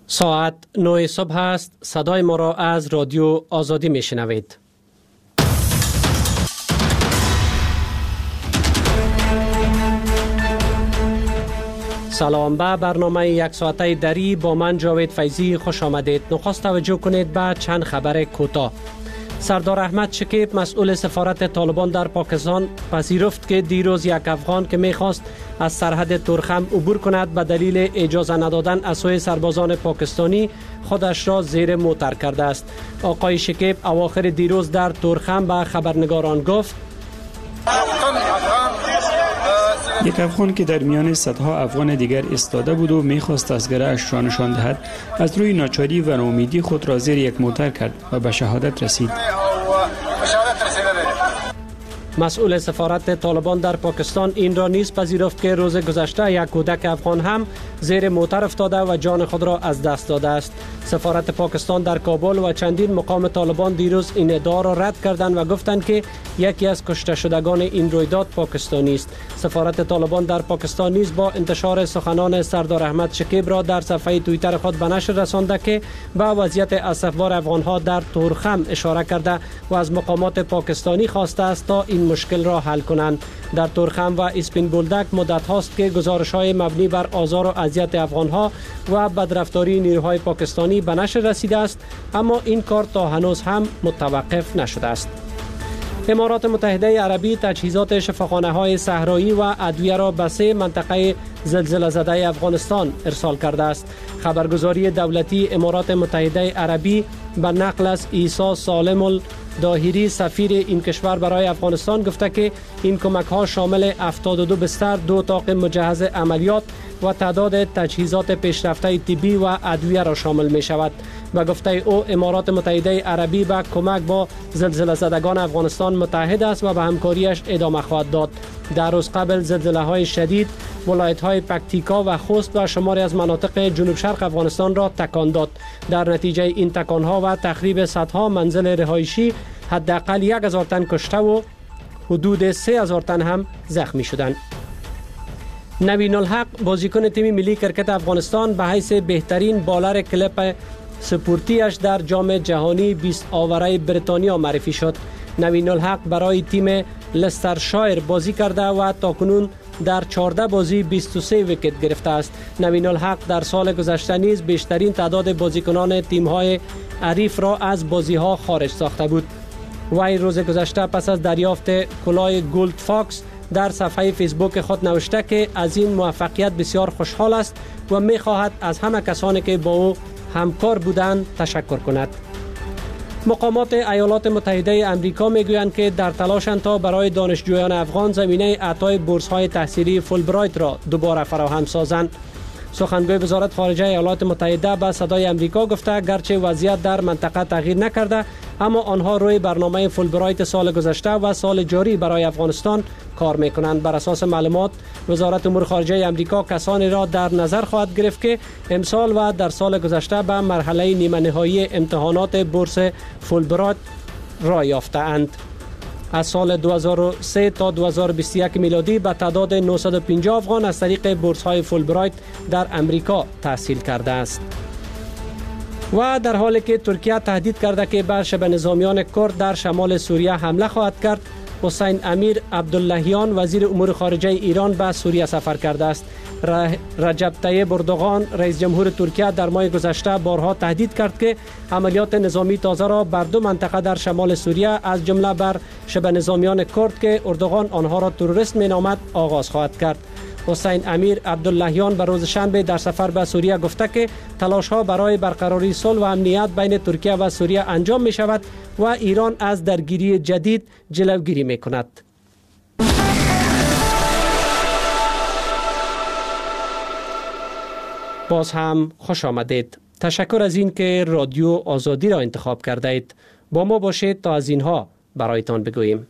ساعت 9 صبح است. صدای ما را از رادیو آزادی میشنوید. سلام، به برنامه یک ساعته دری با من جاوید فیضی خوش آمدید. نخست توجه کنید به چند خبر کوتاه. سردار احمد شکیب مسئول سفارت طالبان در پاکستان پذیرفت که دیروز یک افغان که میخواست از سرحد تورخم عبور کند به دلیل اجازه ندادن از سوی سربازان پاکستانی خودش را زیر موتر کرده است. آقای شکیب اواخر دیروز در تورخم به خبرنگاران گفت: یک افغان که در میان صدها افغان دیگر ایستاده بود و میخواست از گره‌اش را نشان دهد، از روی ناچاری و ناامیدی خود را زیر یک موتر کرد و به شهادت رسید. مسئول سفارت طالبان در پاکستان این را نیز پذیرفت که روز گذشته یک کودک افغان هم زیر موتر افتاده و جان خود را از دست داده است. سفارت پاکستان در کابل و چندین مقام طالبان دیروز این ادعا را رد کردند و گفتند که یکی از کشته شدگان این رویداد پاکستانی است. سفارت طالبان در پاکستان نیز با انتشار سخنان سردار احمد شکیب را در صفحه توییتر خود به نشر رسانده که به وضعیت اسفبار افغان‌ها در تورخم اشاره کرده و از مقامات پاکستانی خواسته است تا این مشکل را حل کنند. در تورخم و اسپین بولدک مدت هاست که گزارش‌های مبنی بر آزار و اذیت افغان‌ها و بدرفتاری نیروهای پاکستانی به نشر رسیده است، اما این کار تا هنوز هم متوقف نشده است. امارات متحده عربی تجهیزات شفاخانه‌های صحرایی و ادویه را به 3 منطقه زلزله زده افغانستان ارسال کرده است. خبرگزاری دولتی امارات متحده عربی به نقل از عیسی سالم الداهری سفیر این کشور برای افغانستان گفته که این کمک‌ها شامل 72 بستر، 2 اتاق مجهز عملیات و تعداد تجهیزات پیشرفته طبی و ادویه را شامل می شود. به گفته او امارات متحده عربی به کمک با زلزله زدگان افغانستان متحد است و به همکاریش ادامه خواهد داد. در روز قبل زلزله‌های شدید ولایت‌های پکتیکا و خوست و شماری از مناطق جنوب شرق افغانستان را تکان داد. در نتیجه این تکان‌ها و تخریب صدها منزل رهایشی حداقل 1000 تن کشته و حدود 3000 تن هم زخمی شدند. نوین الحق بازیکن تیم ملی کرکت افغانستان به حیث بهترین بالر کلپ سپورتیش در جام جهانی 20 آوره بریتانیا معرفی شد. نوین الحق برای تیم لسترشایر بازی کرده و تاکنون در 14 بازی 23 ویکت گرفته است. نوین الحق در سال گذشته نیز بیشترین تعداد بازیکنان تیم‌های حریف را از بازی‌ها خارج ساخته بود. وی روز گذشته پس از دریافت کلاه گولد فاکس در صفحه فیسبوک خود نوشته که از این موفقیت بسیار خوشحال است و می‌خواهد از همه کسانی که با او همکار بودند تشکر کند. مقامات ایالات متحده آمریکا میگویند که در تلاشند تا برای دانشجویان افغان زمینه اعطای بورس‌های تحصیلی فولبرایت را دوباره فراهم سازند. سخنگوی وزارت خارجه ایالات متحده به صدای آمریکا گفته گرچه وضعیت در منطقه تغییر نکرده، اما آنها روی برنامه فولبرایت سال گذشته و سال جاری برای افغانستان کار میکنند. بر اساس معلومات وزارت امور خارجه آمریکا کسانی را در نظر خواهد گرفت که امسال و در سال گذشته به مرحله نیمه نهایی امتحانات بورس فولبرایت را یافته‌اند. از سال 2003 تا 2021 میلادی به تعداد 950 افغان از طریق بورس‌های فولبرایت در امریکا تحصیل کرده است. و در حالی که ترکیه تهدید کرده که بر شبه نظامیان کرد در شمال سوریه حمله خواهد کرد، حسین امیر عبداللهیان وزیر امور خارجه ایران به سوریه سفر کرده است. رجب طیب اردوغان رئیس جمهور ترکیه در ماه گذشته بارها تهدید کرد که عملیات نظامی تازه را بر 2 منطقه در شمال سوریه از جمله بر شبه نظامیان کرد که اردوغان آنها را تروریست مینامد آغاز خواهد کرد. حسین امیر عبداللهیان به روز شنبه در سفر به سوریه گفته که تلاش‌ها برای برقراری صلح و امنیت بین ترکیه و سوریه انجام می شود و ایران از درگیری جدید جلوگیری می کند. باز هم خوش آمدید. تشکر از این که رادیو آزادی را انتخاب کرده اید. با ما باشید تا از اینها برایتان بگوییم.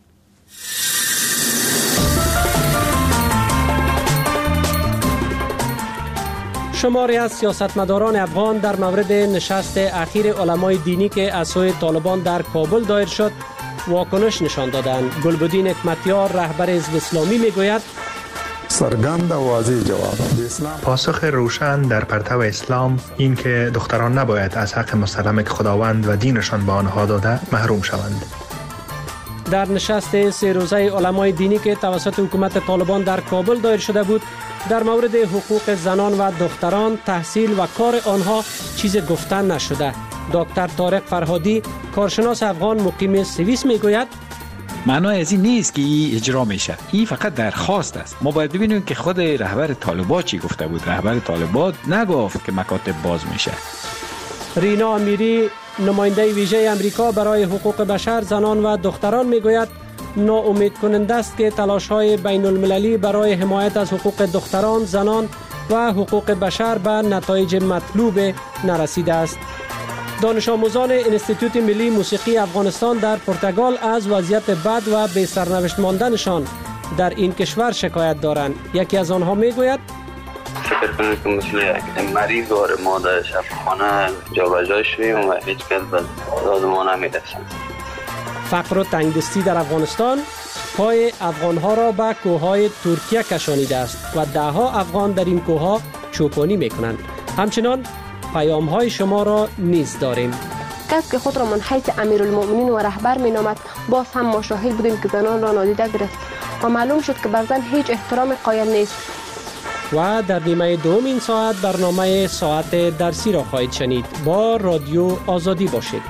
شماری از سیاستمداران افغان در مورد نشست اخیر علمای دینی که از سوی طالبان در کابل دایر شد واکنش نشان دادند. گلبدین حکمتیار رهبر حزب اسلامی میگوید سرگند و واضح جواب. پاسخ روشن در پرتو اسلام این که دختران نباید از حق مسلم که خداوند و دینشان به آنها داده محروم شوند. در نشست 3 روزه علمای دینی که توسط حکومت طالبان در کابل دایر شده بود، در مورد حقوق زنان و دختران، تحصیل و کار آنها چیز گفتن نشده. دکتر طارق فرهادی، کارشناس افغان مقیم سوئیس میگوید معنای از این نیست که این اجرا میشه، این فقط درخواست است. ما باید ببینیم که خود رهبر طالبان چی گفته بود. رهبر طالبان نگفت که مکاتب باز میشه. رینا امیری، نماینده ویژه امریکا برای حقوق بشر، زنان و دختران میگوید ناامید کننده است که تلاش‌های بین المللی برای حمایت از حقوق دختران، زنان و حقوق بشر به نتایج مطلوب نرسیده است. دانش آموزان انستیتوت ملی موسیقی افغانستان در پرتغال از وضعیت بد و بی سرنوشت ماندنشان در این کشور شکایت دارند. یکی از آنها میگوید فکر کنید که مثل یک مریض وارد ما در شفاخانه جابجا شویم و هیچ کس به داد ما نمی‌رسند. فقر و تنگدستی در افغانستان پای افغانها را به کوههای ترکیه کشانیده است و ده‌ها افغان در این کوهها چوپانی میکنند. همچنان پیام‌های شما را نیز داریم. کس که خود را منحیث امیرالمؤمنین و رهبر مینامد، باز هم ما شاهد بودیم که زنان را نادیده گرفت و معلوم شد که بر زن هیچ احترام قائل نیست. و در نیمه دوم این ساعت برنامه ساعت درسی را خواهید شنید. با رادیو آزادی باشید.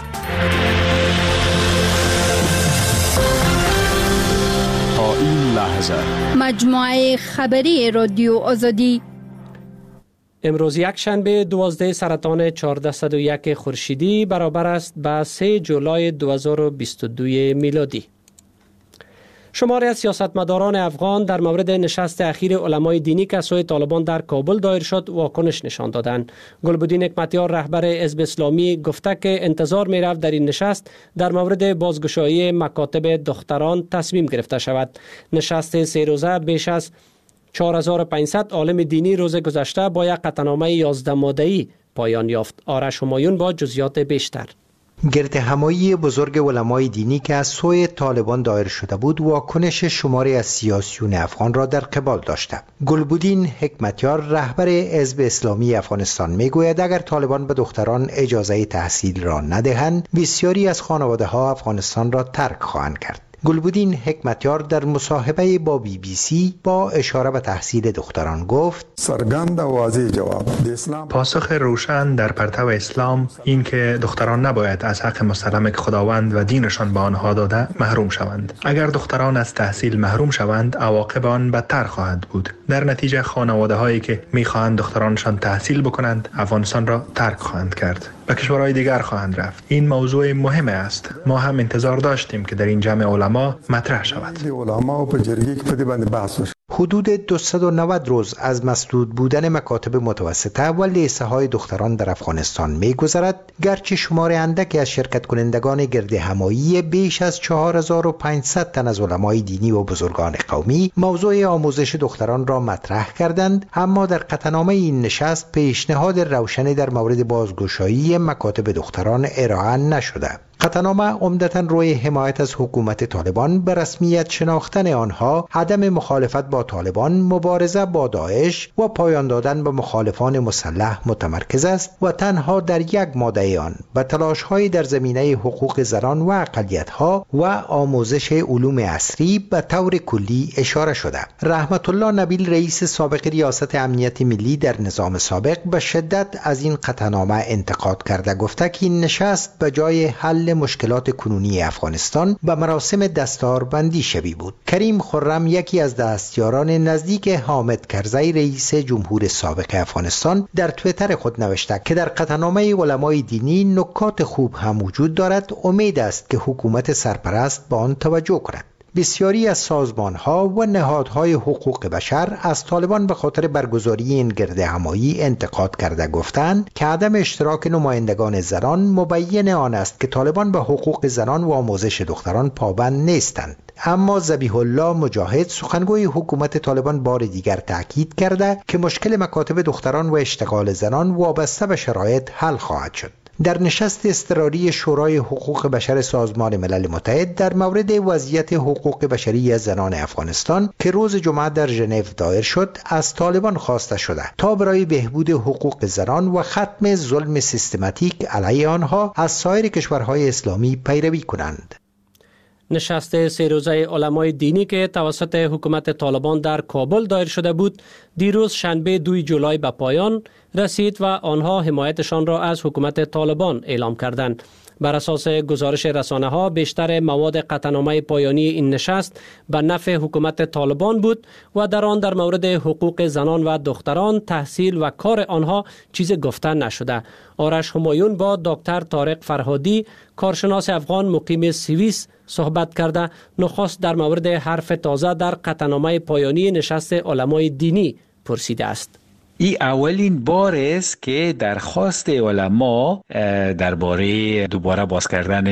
تا این لحظه مجموعه خبری رادیو آزادی. امروز یک شنبه 12 سرطان 1401 خورشیدی برابر است با 3 جولای 2022 میلادی. شماری از سیاستمداران افغان در مورد نشست اخیر علمای دینی که سوی طالبان در کابل دایر شد واکنش نشان دادند. گلبدین حکمتیار رهبر حزب اسلامی گفته که انتظار می رفت در این نشست در مورد بازگشایی مکاتب دختران تصمیم گرفته شود. نشست 3 روزه بیش از 4500 عالم دینی روز گذشته با یک قطعنامه 11 ماده‌ای پایان یافت. آرش همایون با جزئیات بیشتر. گرد همایی بزرگ علمای دینی که از سوی طالبان دایر شده بود واکنش شماری از سیاسیون افغان را در قبال داشته. گلبدین حکمتیار رهبر حزب اسلامی افغانستان میگوید اگر طالبان به دختران اجازه تحصیل را ندهند بسیاری از خانواده ها افغانستان را ترک خواهند کرد. گلبدین حکمتیار در مصاحبه با BBC با اشاره به تحصیل دختران گفت سرگند و واضح جواب. پاسخ روشن در پرتو اسلام این که دختران نباید از حق مسلم که خداوند و دینشان به آنها داده محروم شوند. اگر دختران از تحصیل محروم شوند عواقب آن بدتر خواهد بود. در نتیجه خانواده هایی که میخواهند دخترانشان تحصیل بکنند افغانستان را ترک خواهند کرد، به کشورهای دیگر خواهند رفت. این موضوع مهم است. ما هم انتظار داشتیم که در این جمع علما مطرح شود. حدود 290 روز از مسدود بودن مکاتب متوسطه و لیسه های دختران در افغانستان می گذرد، گرچه شمار اندکی از شرکت کنندگان گرد همایی بیش از 4500 تن از علمای دینی و بزرگان قومی موضوع آموزش دختران را مطرح کردند، اما در قطعنامه این نشست پیشنهاد روشنی در مورد بازگشایی مکاتب دختران ارائه نشده. قطعنامه عمدتاً روی حمایت از حکومت طالبان به رسمیت شناختن آنها، عدم مخالفت با طالبان، مبارزه با داعش و پایان دادن به مخالفان مسلح متمرکز است و تنها در یک ماده آن به تلاش‌های در زمینه حقوق زنان و اقلیت‌ها و آموزش علوم عصری به طور کلی اشاره شده. رحمت الله نبیل رئیس سابق ریاست امنیت ملی در نظام سابق به شدت از این قطعنامه انتقاد کرده گفته که این نشست به جای حل مشکلات کنونی افغانستان به مراسم دستاربندی شبیه بود. کریم خرم یکی از دستیاران نزدیک حامد کرزی رئیس جمهور سابق افغانستان در توییتر خود نوشته که در قطعنامه علمای دینی نکات خوب هم وجود دارد. امید است که حکومت سرپرست به آن توجه کند. بسیاری از سازمان‌ها و نهادهای حقوق بشر از طالبان به خاطر برگزاری این گرد همایی انتقاد کرده گفتند که عدم اشتراک نمایندگان زنان مبین آن است که طالبان به حقوق زنان و آموزش دختران پابند نیستند. اما ذبیح الله مجاهد سخنگوی حکومت طالبان بار دیگر تاکید کرده که مشکل مکاتب دختران و اشتغال زنان وابسته به شرایط حل خواهد شد. در نشست اضطراری شورای حقوق بشر سازمان ملل متحد در مورد وضعیت حقوق بشری زنان افغانستان که روز جمعه در ژنو دایر شد، از طالبان خواسته شده تا برای بهبود حقوق زنان و ختم ظلم سیستماتیک علیه آنها از سایر کشورهای اسلامی پیروی کنند. نشست 3 روزه علمای دینی که توسط حکومت طالبان در کابل دایر شده بود، دیروز شنبه 2 جولای به پایان رسید و آنها حمایتشان را از حکومت طالبان اعلام کردند. بر اساس گزارش رسانه‌ها بیشتر مواد قطعنامه پایانی این نشست به نفع حکومت طالبان بود و در آن در مورد حقوق زنان و دختران، تحصیل و کار آنها چیز گفته نشده. آرش همایون با دکتر طارق فرهادی، کارشناس افغان مقیم سوئیس صحبت کرده، نخست در مورد حرف تازه در قطعنامه پایانی نشست علمای دینی پرسیده است. این اولین بار است که درخواست علما درباره دوباره باز کردن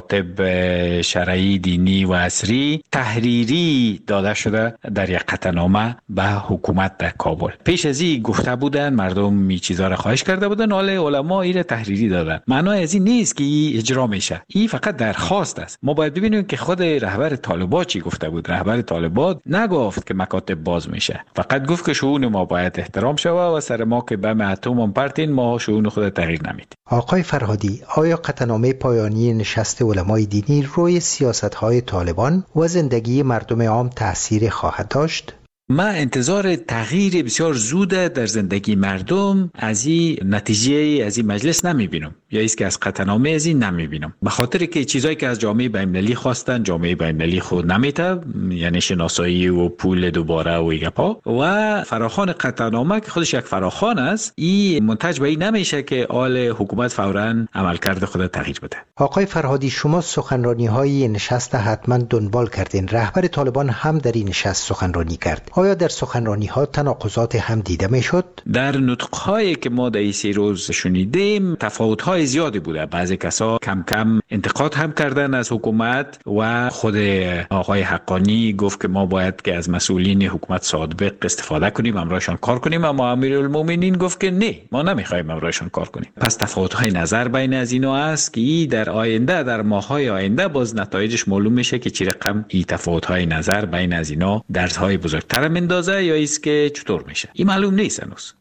مکاتب شرعی دینی و عصری تحریری داده شده در یک قطعنامه به حکومت در کابل. پیش از این گفته بودن، مردم این چیزا را خواهش کرده بودن، حالا علما این را تحریری دادن. معنای از این نیست که این اجرا میشه، این فقط درخواست است. ما باید ببینیم که خود رهبر طالبان چی گفته بود. رهبر طالبان نگفت که مکاتب باز میشه، فقط گفت که شؤون ما باید احترام شود و سر ما که بم اتم پرتین ما شؤون خود تغییر نمیدیم. آقای فرهادی، آیا قطعنامه پایانی نشست علمای دینی روی سیاست‌های طالبان و زندگی مردم عام تأثیر خواهد داشت؟ ما انتظار تغییر بسیار زود در زندگی مردم از این نتیجه از این مجلس نمیبینم، یا ایست که از قطعنامه از این نمیبینم، به خاطر که چیزایی که از جامعه بین‌المللی خواستن جامعه بین‌المللی خود نمیته، یعنی شناسایی و پول دوباره و گپا، و فراخوان قطعنامه که خودش یک فراخوان است، این منتج به این نمیشه که آل حکومت فوراً عملکرد خود تغییر بده. آقای فرهادی، شما سخنرانی‌های نشست حتما دنبال کردین. رهبر طالبان هم در این نشست سخنرانی کرد. آیا در سخنرانی‌ها تناقضات هم دیده میشد؟ در نطق‌هایی که ما در این 3 روز شنیدیم تفاوت‌های زیادی بوده. بعضی کسا کم کم انتقاد هم کردن از حکومت و خود آقای حقانی گفت که ما باید که از مسئولین حکومت سابق استفاده کنیم، امرایشان کار کنیم، اما امیرالمومنین گفت که نه، ما نمیخوایم امرایشان کار کنیم. پس تفاوت‌های نظر بین از اینا است که در آینده، در ماه‌های آینده باز نتایجش معلوم میشه که چه رقم این تفاوت‌های نظر بین از اینا درس‌های بزرگتر مندازه یا ایست که چطور میشه. این معلوم نیست هنوز.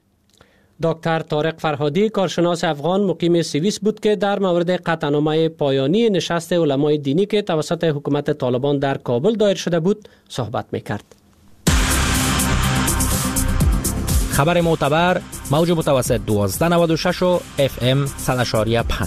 دکتر طارق فرهادی، کارشناس افغان مقیم سوئیس بود که در مورد قطعنامه پایانی نشست علمای دینی که توسط حکومت طالبان در کابل دایر شده بود صحبت میکرد. خبر معتبر، موج متوسط 1296 و FM 100.5.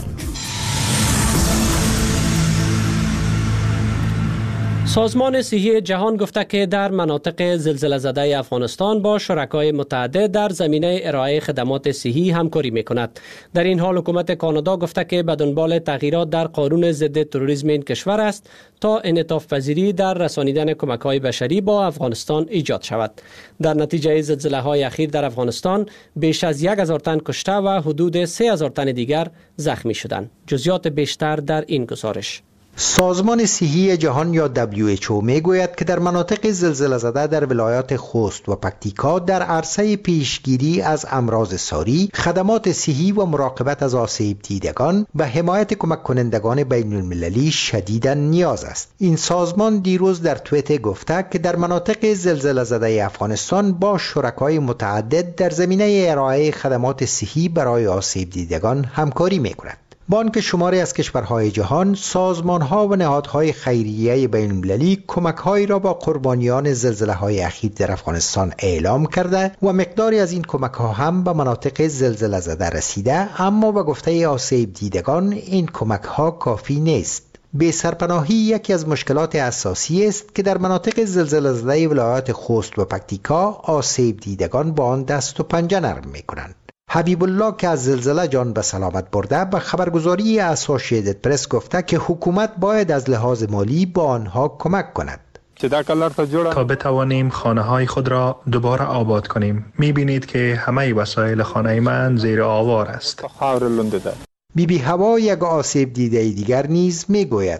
سازمان صحی جهان گفته که در مناطق زلزله زده افغانستان با شرکای متعدد در زمینه ارائه خدمات صحی همکاری میکند. در این حال حکومت کانادا گفته که به دنبال تغییرات در قانون ضد تروریسم این کشور است تا انعطاف پذیری در رسانیدن کمک‌های بشری با افغانستان ایجاد شود. در نتیجه زلزله‌های اخیر در افغانستان بیش از 1000 تن کشته و حدود 3000 تن دیگر زخمی شدند. جزئیات بیشتر در این گزارش. سازمان صحی جهان یا WHO میگوید که در مناطق زلزله زده در ولایات خوست و پکتیکا در عرصه پیشگیری از امراض ساری، خدمات صحی و مراقبت از آسیب دیدگان و حمایت کمک کنندگان بین المللی شدیداً نیاز است. این سازمان دیروز در توییتر گفته که در مناطق زلزله زده افغانستان با شرکای متعدد در زمینه ارائه خدمات صحی برای آسیب دیدگان همکاری میکند. بانک شماری از کشورهای جهان، سازمان‌ها و نهادهای خیریه بین‌المللی کمک‌هایی را با قربانیان زلزله‌های اخیر در افغانستان اعلام کرده و مقداری از این کمک‌ها هم به مناطق زلزله زده رسیده، اما به گفته آسیب دیدگان این کمک‌ها کافی نیست. بی‌سرپناهی یکی از مشکلات اساسی است که در مناطق زلزله زده ولایات خوست و پکتیکا آسیب دیدگان با آن دست و پنجه نرم می‌کنند. حبیب الله که از زلزله جان به سلامت برده به خبرگزاری اسوسییتد پرس گفته که حکومت باید از لحاظ مالی با آنها کمک کند تا بتوانیم خانه‌های خود را دوباره آباد کنیم. می‌بینید که همه وسایل خانه من زیر آوار است. بیبی هوا یک آسیب دیده دیگر نیز میگوید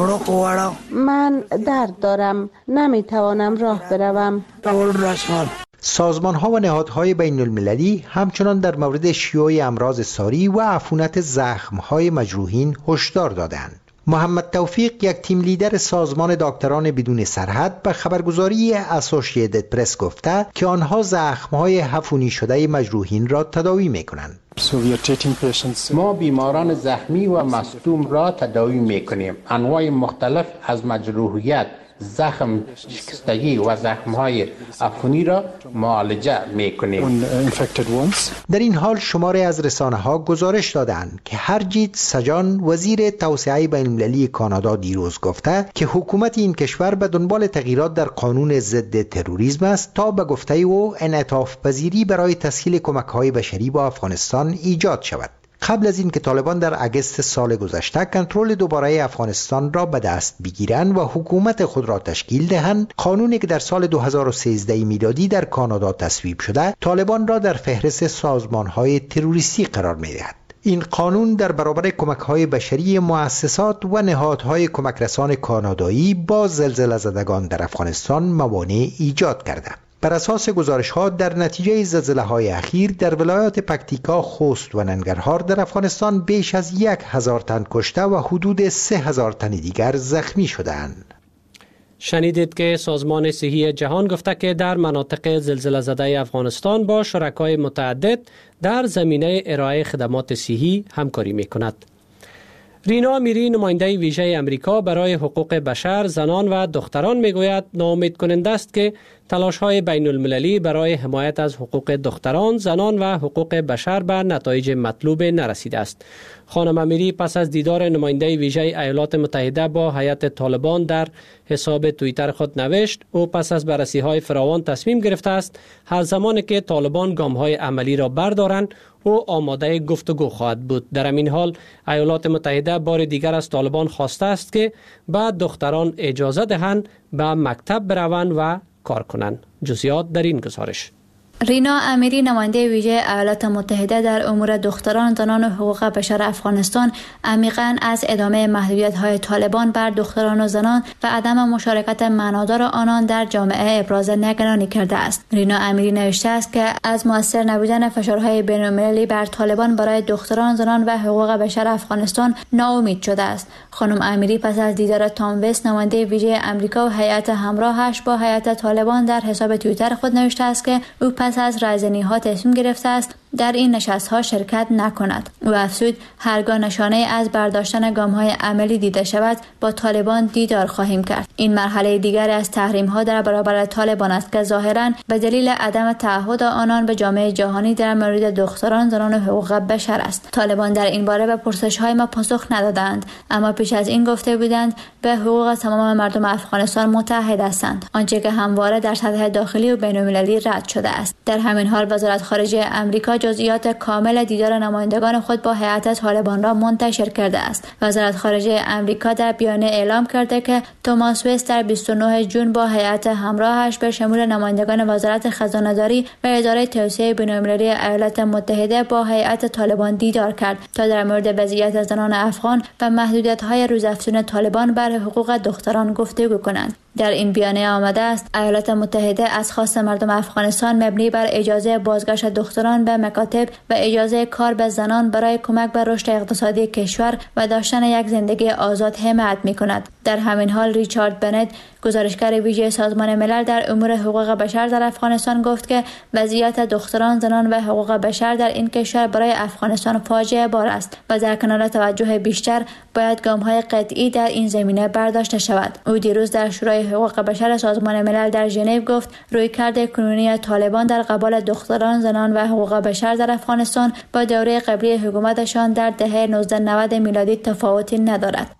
من درد دارم، نمیتوانم راه بروم. سازمان‌ها و نهادهای بین المللی همچنان در مورد شیوع امراض ساری و عفونت زخم‌های مجروحین هشدار دادند. محمد توفیق، یک تیم لیدر سازمان دکتران بدون سرحد، به خبرگزاری اسوسییتد پرس گفته که آنها زخم‌های عفونی شده مجروحین را تداوی می‌کنند. ما بیماران زخمی و مصدوم را تداوی می‌کنیم. انواع مختلف از مجروحیت، زخم شکستگی و زخم‌های عفونی را معالجه می‌کنیم. در این حال شماری از رسانه‌ها گزارش دادند که هرجیت سجان، وزیر توسعه بین‌المللی کانادا، دیروز گفته که حکومت این کشور به دنبال تغییرات در قانون ضد تروریسم است تا به گفته او انعطاف پذیری برای تسهیل کمک‌های بشری با افغانستان ایجاد شود. قبل از این که طالبان در اگست سال گذشته کنترل دوباره افغانستان را به دست بگیرند و حکومت خود را تشکیل دهند، قانونی که در سال 2013 میلادی در کانادا تصویب شده، طالبان را در فهرست سازمان‌های تروریستی قرار می‌دهد. این قانون در برابر کمک‌های بشری مؤسسات و نهادهای کمکرسان کانادایی با زلزله زدگان در افغانستان موانع ایجاد کرده. بر اساس گزارش‌ها در نتیجه زلزله‌های اخیر در ولایات پکتیکا، خوست و ننگرهار در افغانستان بیش از 1000 تن کشته و حدود 3000 تن دیگر زخمی شدند. شنیدید که سازمان صحی جهان گفته که در مناطق زلزله زده افغانستان با شرکای متعدد در زمینه ارائه خدمات صحی همکاری می‌کند. رینا امیری، نماینده ویژه امریکا برای حقوق بشر، زنان و دختران میگوید ناامید کننده است که تلاش‌های بین المللی برای حمایت از حقوق دختران، زنان و حقوق بشر به نتایج مطلوب نرسیده است. خانم امیری پس از دیدار نماینده ویژه ایالات متحده با هیئت طالبان در حساب توییتر خود نوشت او پس از بررسی‌های فراوان تصمیم گرفته است هر زمانی که طالبان گام‌های عملی را بردارند او آماده گفتگو خواهد بود. در همین حال ایالات متحده بار دیگر از طالبان خواسته است که به دختران اجازه دهند به مکتب بروند و کار کنند. جزئیات در این گزارش. رینا امیری، نماینده ویژه ایالات متحده در امور دختران، زنان و حقوق بشر افغانستان، عمیقاً از ادامه محدودیت‌های طالبان بر دختران و زنان و عدم مشارکت معنادار آنان در جامعه ابراز نگرانی کرده است. رینا امیری نوشته است که از مؤثر نبودن فشارهای بین‌المللی بر طالبان برای دختران، زنان و حقوق بشر افغانستان ناامید شده است. خانم امیری پس از دیدار تام وست، نماینده ویژه آمریکا و هیئت همراهش با هیئت طالبان در حساب توییتر خود نوشته است که او پس از رایزنی‌ها تصمیم گرفته است در این نشست‌ها شرکت نکند. او افزود هرگاه نشانه از برداشتن گام‌های عملی دیده شود با طالبان دیدار خواهیم کرد. این مرحله دیگری از تحریم‌ها در برابر طالبان است که ظاهراً به دلیل عدم تعهد آنان به جامعه جهانی در مورد دختران، زنان و حقوق بشر است. طالبان در این باره به پرسش‌های ما پاسخ ندادند، اما پیش از این گفته بودند به حقوق تمام مردم افغانستان متحد هستند، آنچه که همواره در سطح داخلی و بین‌المللی رد شده است. در همین حال وزارت خارجه آمریکا جزئیات کامل دیدار نمایندگان خود با هیئت طالبان را منتشر کرده است. وزارت خارجه آمریکا در بیانیه اعلام کرده که توماس وست در 29 جون با هیئت همراهش به شمول نمایندگان وزارت خزانه‌داری و اداره توسعه بین‌المللی ایالات متحده با هیئت طالبان دیدار کرد تا در مورد وضعیت زنان افغان و محدودیت‌های روزافزون طالبان بر حقوق دختران گفتگو کنند. در این بیانیه آمده است ایالات متحده از خواست مردم افغانستان مبنی بر اجازه بازگشت دختران به مکاتب و اجازه کار به زنان برای کمک به رشد اقتصادی کشور و داشتن یک زندگی آزاد حمایت می‌کند. در همین حال ریچارد بنت، گزارشگر ویژه سازمان ملل در امور حقوق بشر در افغانستان، گفت که وضعیت دختران، زنان و حقوق بشر در این کشور برای افغانستان فاجعه بار است و در کنار توجه بیشتر باید گام‌های قطعی در این زمینه برداشته شود. او دیروز در شورای حقوق بشر سازمان ملل در ژنو گفت رویکرد کنونی طالبان در قبال دختران، زنان و حقوق بشر در افغانستان با دوره قبلی حکومتشان در دهه 1990 میلادی تفاوتی ندارد.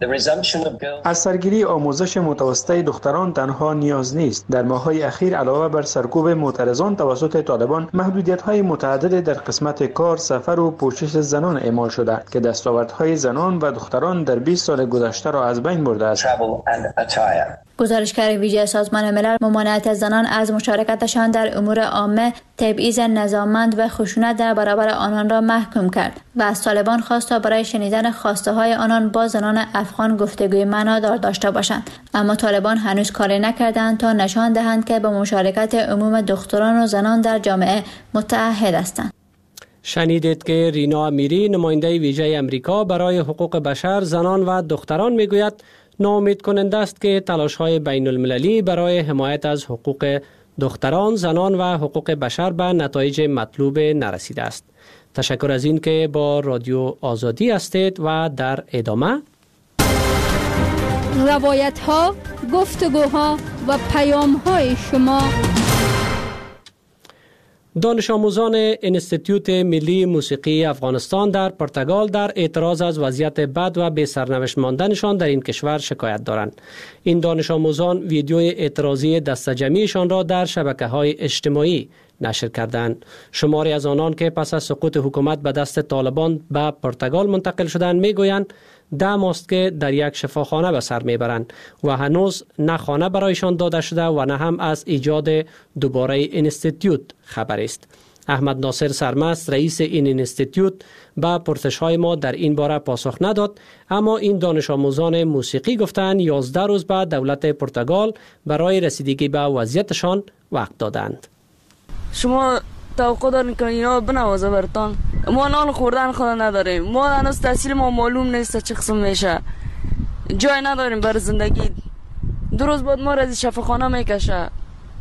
از سرگیری آموزش متوسطه دختران تنها نیاز نیست. در ماه‌های اخیر علاوه بر سرکوب معترضان توسط طالبان، محدودیت‌های متعدد در قسمت کار، سفر و پوشش زنان اعمال شده که دستاوردهای زنان و دختران در 20 سال گذشته را از بین برده است. گزارشگر ویژه سازمان ملل ممانعت زنان از مشارکتشان در امور عامه تبعیض نظاممند و خشونت در برابر آنان را محکوم کرد و از طالبان خواست تا برای شنیدن خواسته های آنان با زنان افغان گفتگوی معنادار داشته باشند. اما طالبان هنوز کاری نکردند تا نشان دهند که به مشارکت عموم دختران و زنان در جامعه متعهد هستند. شنیدید که رینا امیری نماینده ویژه امریکا برای حقوق بشر، زنان و دختران میگوید ناامید کننده است که تلاش‌های بین المللی برای حمایت از حقوق دختران، زنان و حقوق بشر به نتایج مطلوب نرسیده است. تشکر از این که با رادیو آزادی هستید و در ادامه روایت‌ها، گفتگوها و پیام‌های شما. دانش آموزان انستیتوت ملی موسیقی افغانستان در پرتغال در اعتراض از وضعیت بد و بی سرنوشت ماندنشان در این کشور شکایت دارند. این دانش آموزان ویدیوی اعتراضی دسته‌جمعیشان را در شبکه‌های اجتماعی نشر کردند. شماری از آنان که پس از سقوط حکومت به دست طالبان به پرتغال منتقل شدند میگویند 10 ماست که در یک شفاخانه به سر میبرند و هنوز نه خانه برایشان داده شده و نه هم از ایجاد دوباره انستیتوت خبر است. احمد ناصر سرمست رئیس این انستیتوت به پرسش‌های ما در این باره پاسخ نداد، اما این دانش آموزان موسیقی گفتند 11 روز بعد دولت پرتغال برای رسیدگی به وضعیتشان وقت دادند. شما توقع دارین که اینا بنوازه برتان؟ ما نان خوردن خود نداریم، ما هنوز تحصیل ما معلوم نیست چه قسم میشه، جای نداریم برای زندگی، 2 روز بعد ما را از شفاخانه میکشه.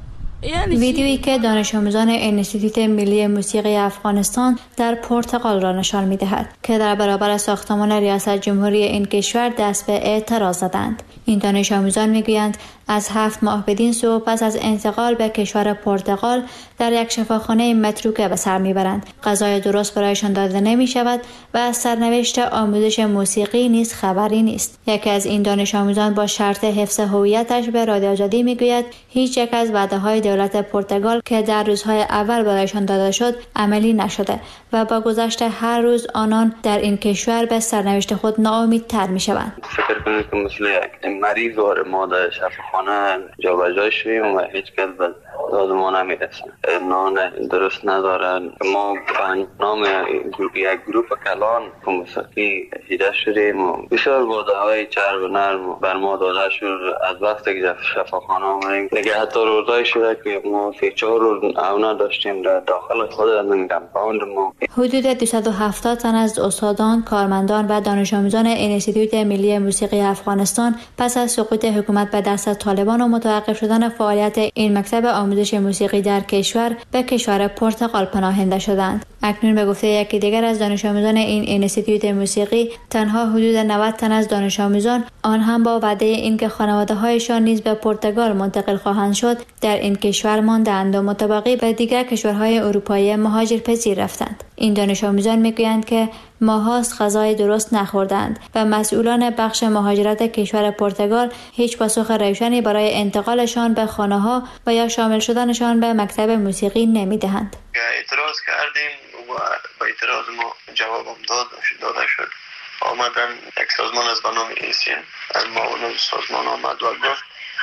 ویدیویی که دانش آموزان انستیتوت ملی موسیقی افغانستان در پرتغال را نشان می‌دهد که در برابر ساختمان ریاست جمهوری این کشور دست به اعتراض زدند. این دانش آموزان میگویند از 7 ماه بدین سو پس از انتقال به کشور پرتغال در یک شفاخانه متروکه به سر میبرند. غذای درست برایشان داده نمی شود و از سرنوشت آموزش موسیقی نیز خبری نیست. یکی از این دانش آموزان با شرط حفظ هویتش به رادیو آزادی میگوید هیچ یک از وعده‌های دولت پرتغال که در روزهای اول برایشان داده شد عملی نشده و با گذشت هر روز آنان در این کشور به سرنوشت خود ناامیدتر میشوند. فکر کنید که مثل یک مریض وارد ما در شفاخانه جابجا شویم و هیچ کس به داد ما نمیرسن، نان درست ندارن. ما به نام یک گروپ کلان که موسیقی هیده شدیم و بسیار باده‌های چرب و نرم بر ما داده شد. از وقتی که شفاخانه آمدیم دیگه حتی روزایی شده که ما 3-4 روز اونا داشتیم در داخل خود از کمپاوند ما. حدود 270 تن از استادان، کارمندان و دانش آموزان انستیتوت ملی موسیقی افغانستان پس از سقوط حکومت به دست طالبان و متوقف شدن فعالیت این مکتب آموزش موسیقی در کشور به کشور پرتغال پناهنده شدند. اکنون به گفته یکی دیگر از دانش آموزان این انستیتوت موسیقی تنها حدود 90 تن از دانش آموزان، آن هم با وعده اینکه خانواده‌هایشان نیز به پرتغال منتقل خواهند شد، در این کشور ماندند و متباقی به دیگر کشورهای اروپایی مهاجرپذیر رفتند. این دانش آموزان میگویند که ماهاست غذای درست نخوردند و مسئولان بخش مهاجرت کشور پرتغال هیچ پاسخ روشنی برای انتقالشان به خانه‌ها و یا شامل شدنشان به مکتب موسیقی نمیدهند. اعتراض کردیم و با اعتراض ما جواب هم داده شد. آمدن یک سازمان از بنام ایسین از معاون سازمان آمد و گفت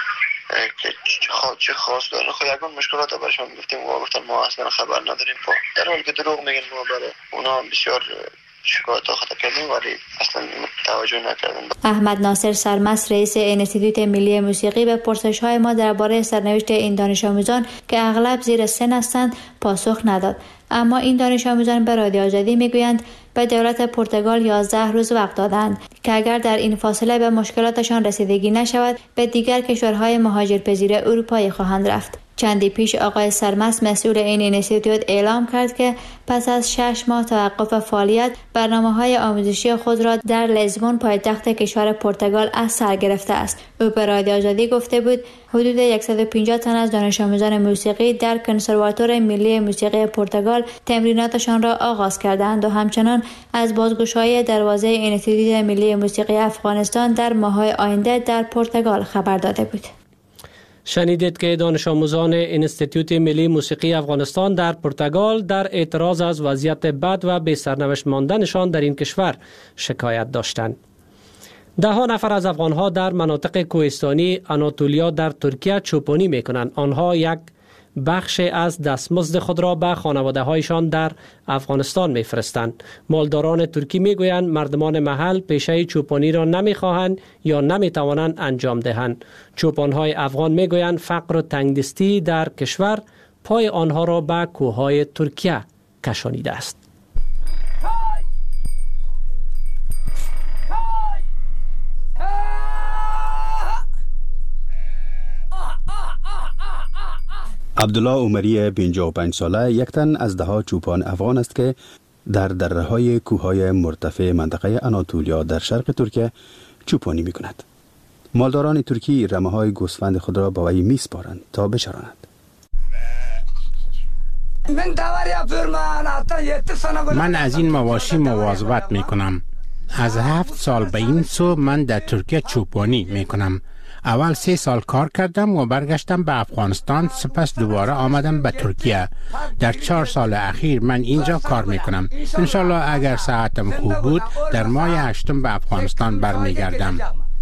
که چه خواست دارن. خب یکان مشکلات رو برشان گفتیم و گفتن ما اصلا خبر نداریم. در حالی که دروغ میگن ما برای اونا بسیار شکایت خطا کردیم ولی اصلا توجه نکردن. احمد ناصر سرمست رئیس انستیتوت ملی موسیقی به پرسش‌های ما درباره سرنوشت این دانش آموزان که اغلب زیر سن هستند پاسخ نداد. اما این دانش آموزان به رادیو آزادی میگویند به دولت پرتغال 11 روز وقت دادند که اگر در این فاصله به مشکلاتشان رسیدگی نشود به دیگر کشورهای مهاجرپذیر اروپایی خواهند رفت. چندی پیش آقای سرمست مسئول این انستیتوت اعلام کرد که پس از 6 ماه توقف فعالیت برنامه‌های آموزشی خود را در لیزبون پایتخت کشور پرتغال از سر گرفته است. او به رادیو آزادی گفته بود حدود 150 تن از دانش آموزان موسیقی در کنسرواتور ملی موسیقی پرتغال تمریناتشان را آغاز کردند و همچنان از بازگشایی دروازه انستیتوت ملی موسیقی افغانستان در ماه‌های آینده در پرتغال خبر داده بود. شنیدید که دانش آموزان انستیتوت ملی موسیقی افغانستان در پرتغال در اعتراض از وضعیت بد و بی سرنوشت ماندنشان در این کشور شکایت داشتند. ده نفر از افغانها در مناطق کوهستانی آناتولیا در ترکیه چوپانی میکنند. آنها یک بخش از دستمزد خود را به خانواده هایشان در افغانستان میفرستند. مالداران ترکی میگویند مردمان محل پیشه چوپانی را نمیخواهند یا نمیتوانند انجام دهند. چوپانهای افغان میگویند فقر و تنگدستی در کشور پای آنها را به کوههای ترکیه کشانیده است. عبدالله عمری 55 ساله یک تن از دهها چوپان افغان است که در دره‌های کوههای مرتفع منطقه آناتولیا در شرق ترکیه چوپانی می‌کند. مالداران ترکی رمه‌های گوسفند خود را به وی می‌سپارند تا بچراند. من از این مواشی مواظبت می‌کنم. از 7 سال به این سو من در ترکیه چوپانی می‌کنم. اول 3 سال کار کردم و برگشتم به افغانستان، سپس دوباره آمدم به ترکیه. در 4 سال اخیر من اینجا کار میکنم. انشالله اگر صحتم خوب بود در ماه 8 به افغانستان برمیگردم.